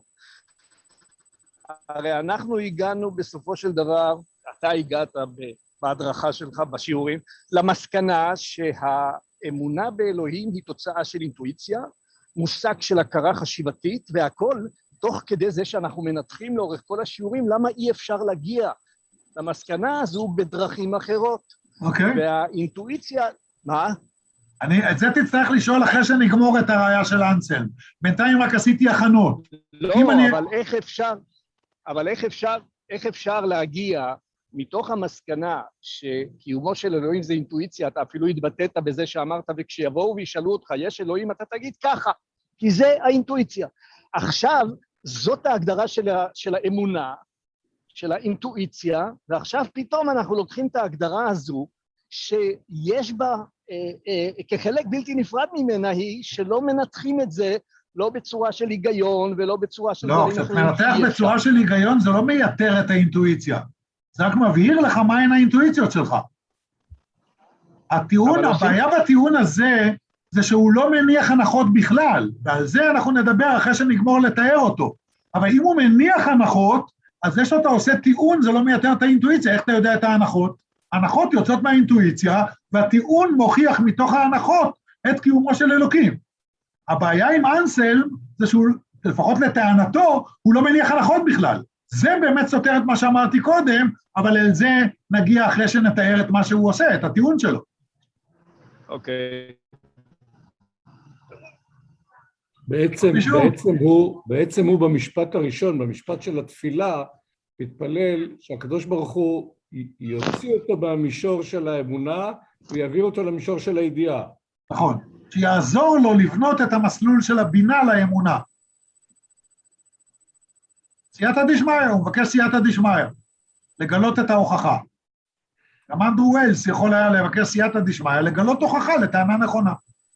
הרי אנחנו הגענו בסופו של דבר, אתה הגעת בהדרכה שלך בשיעורים, למסקנה שהאמונה באלוהים היא תוצאה של אינטואיציה, מושג של הכרה חשיבתית, והכל תוך כדי זה שאנחנו מנתחים לאורך כל השיעורים, למה אי אפשר להגיע למסקנה הזו בדרכים אחרות.
אוקיי.
והאינטואיציה, מה?
אני, את זה תצטרך לשאול אחרי שנגמור את הראייה של אנסלם. בינתיים רק עשיתי הכנות.
לא,
אני...
אבל איך אפשר, אבל איך אפשר, איך אפשר להגיע מתוך המסקנה שקיומו של אלוהים זה אינטואיציה, אתה אפילו התבטאת בזה שאמרת, וכשיבואו וישאלו אותך, יש אלוהים, אתה תגיד ככה, כי זה האינטואיציה. עכשיו, זאת ההגדרה של, ה, של האמונה, של האינטואיציה, ועכשיו פתאום אנחנו לוקחים את ההגדרה הזו, שיש בה, אה, אה, כחלק בלתי נפרד ממנה היא, שלא מנתחים את זה, לא בצורה של היגיון, ולא בצורה של...
לא, כשאת מנתח בצורה של היגיון, זה לא מייתר את האינטואיציה. זה רק מבהיר לך מהן האינטואיציות שלך. הטיעון, הבעיה בטיעון הזה, זה שהוא לא מניח הנחות בכלל, ועל זה אנחנו נדבר אחרי שנגמור לתאר אותו. אבל אם הוא מניח הנחות, אז זה שאתה עושה טיעון, זה לא מייתר את האינטואיציה. איך אתה יודע את ההנחות? ההנחות יוצאות מהאינטואיציה, והטיעון מוכיח מתוך ההנחות את קיומו של אלוקים. הבעיה עם אנסלם, זה שהוא, לפחות לטענתו, הוא לא מניח הנחות בכלל. זה באמת סותר את מה שאמרתי קודם, אבל אל זה נגיע אחרי שנתאר את מה שהוא עושה, את הטיעון שלו.
אוקיי.
בעצם, בעצם, הוא, בעצם הוא במשפט הראשון, במשפט של התפילה, התפלל שהקדוש ברוך הוא יוציא אותו במישור של האמונה, ויעביר אותו למישור של הידיעה.
נכון, שיעזור לו לבנות את המסלול של הבינה לאמונה. סייעתא דשמיא, הוא מבקש סייעתא דשמיא, לגלות את ההוכחה. גם אנדרו ווילס יכול היה לבקש סייעתא דשמיא, לגלות הוכחה לטענה נכונה.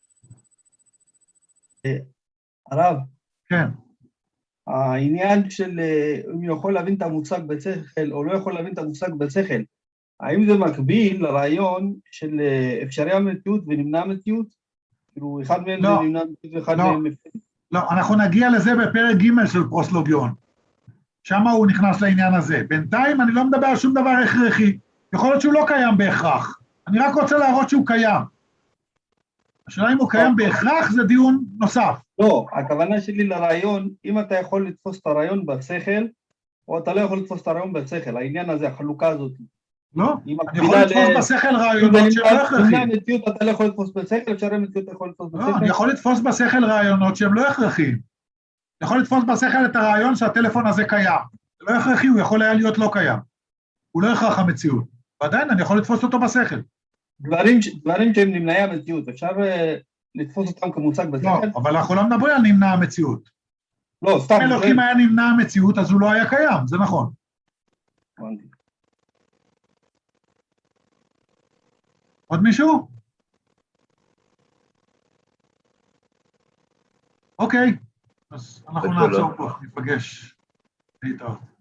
הרב,
כן.
העניין של אם הוא יכול להבין את המושג בשכל או לא יכול להבין את המושג בשכל, האם זה מקביל לרעיון של אפשרי המציאות ונמנע המציאות? כאילו אחד מהם
לא,
זה נמנע המציאות ואחד
לא,
מהם...
לא, אנחנו נגיע לזה בפרק ג' של פרוסלוגיון. שם הוא נכנס לעניין הזה. בינתיים אני לא מדבר על שום דבר הכרחי. יכול להיות שהוא לא קיים בהכרח. אני רק רוצה להראות שהוא קיים. השאלה אם הוא קיים בהכרח זה דיון נוסף.
לא, הכוונה שלי לרעיון, אם אתה יכול לתפוס את הרעיון בשכל, או אתה לא יכול לתפוס את הרעיון בשכל, העניין הזה, החלוקה הזאת.
לא, אני יכול לתפוס בשכל רעיונות שהם לא הכרחיים.
אם המציאות אתה לא יכול לתפוס בשכל, אפשר המציאות אתה יכול לתפוס בשכל.
לא, אני יכול לתפוס בשכל רעיונות שהם לא הכרחיים. אני יכול לתפוס בשכל את הרעיון שהטלפון הזה קיים. זה לא הכרחי, הוא יכול היה להיות לא קיים. הוא לא הכרח המציאות. ועדיין אני יכול לתפוס אותו בשכל.
דברים, דברים שהם נמנעי המציאות, אפשר לתפוס אותם כמושג בשכל?
לא, אבל אנחנו לא מדברים על נמנע המציאות.
לא, סתם.
אם אלוקים היה נמנע המציאות, אז הוא לא היה קיים, זה נכון. עוד מישהו? אוקיי, אז אנחנו נעצור פה, ניפגש. להתראות.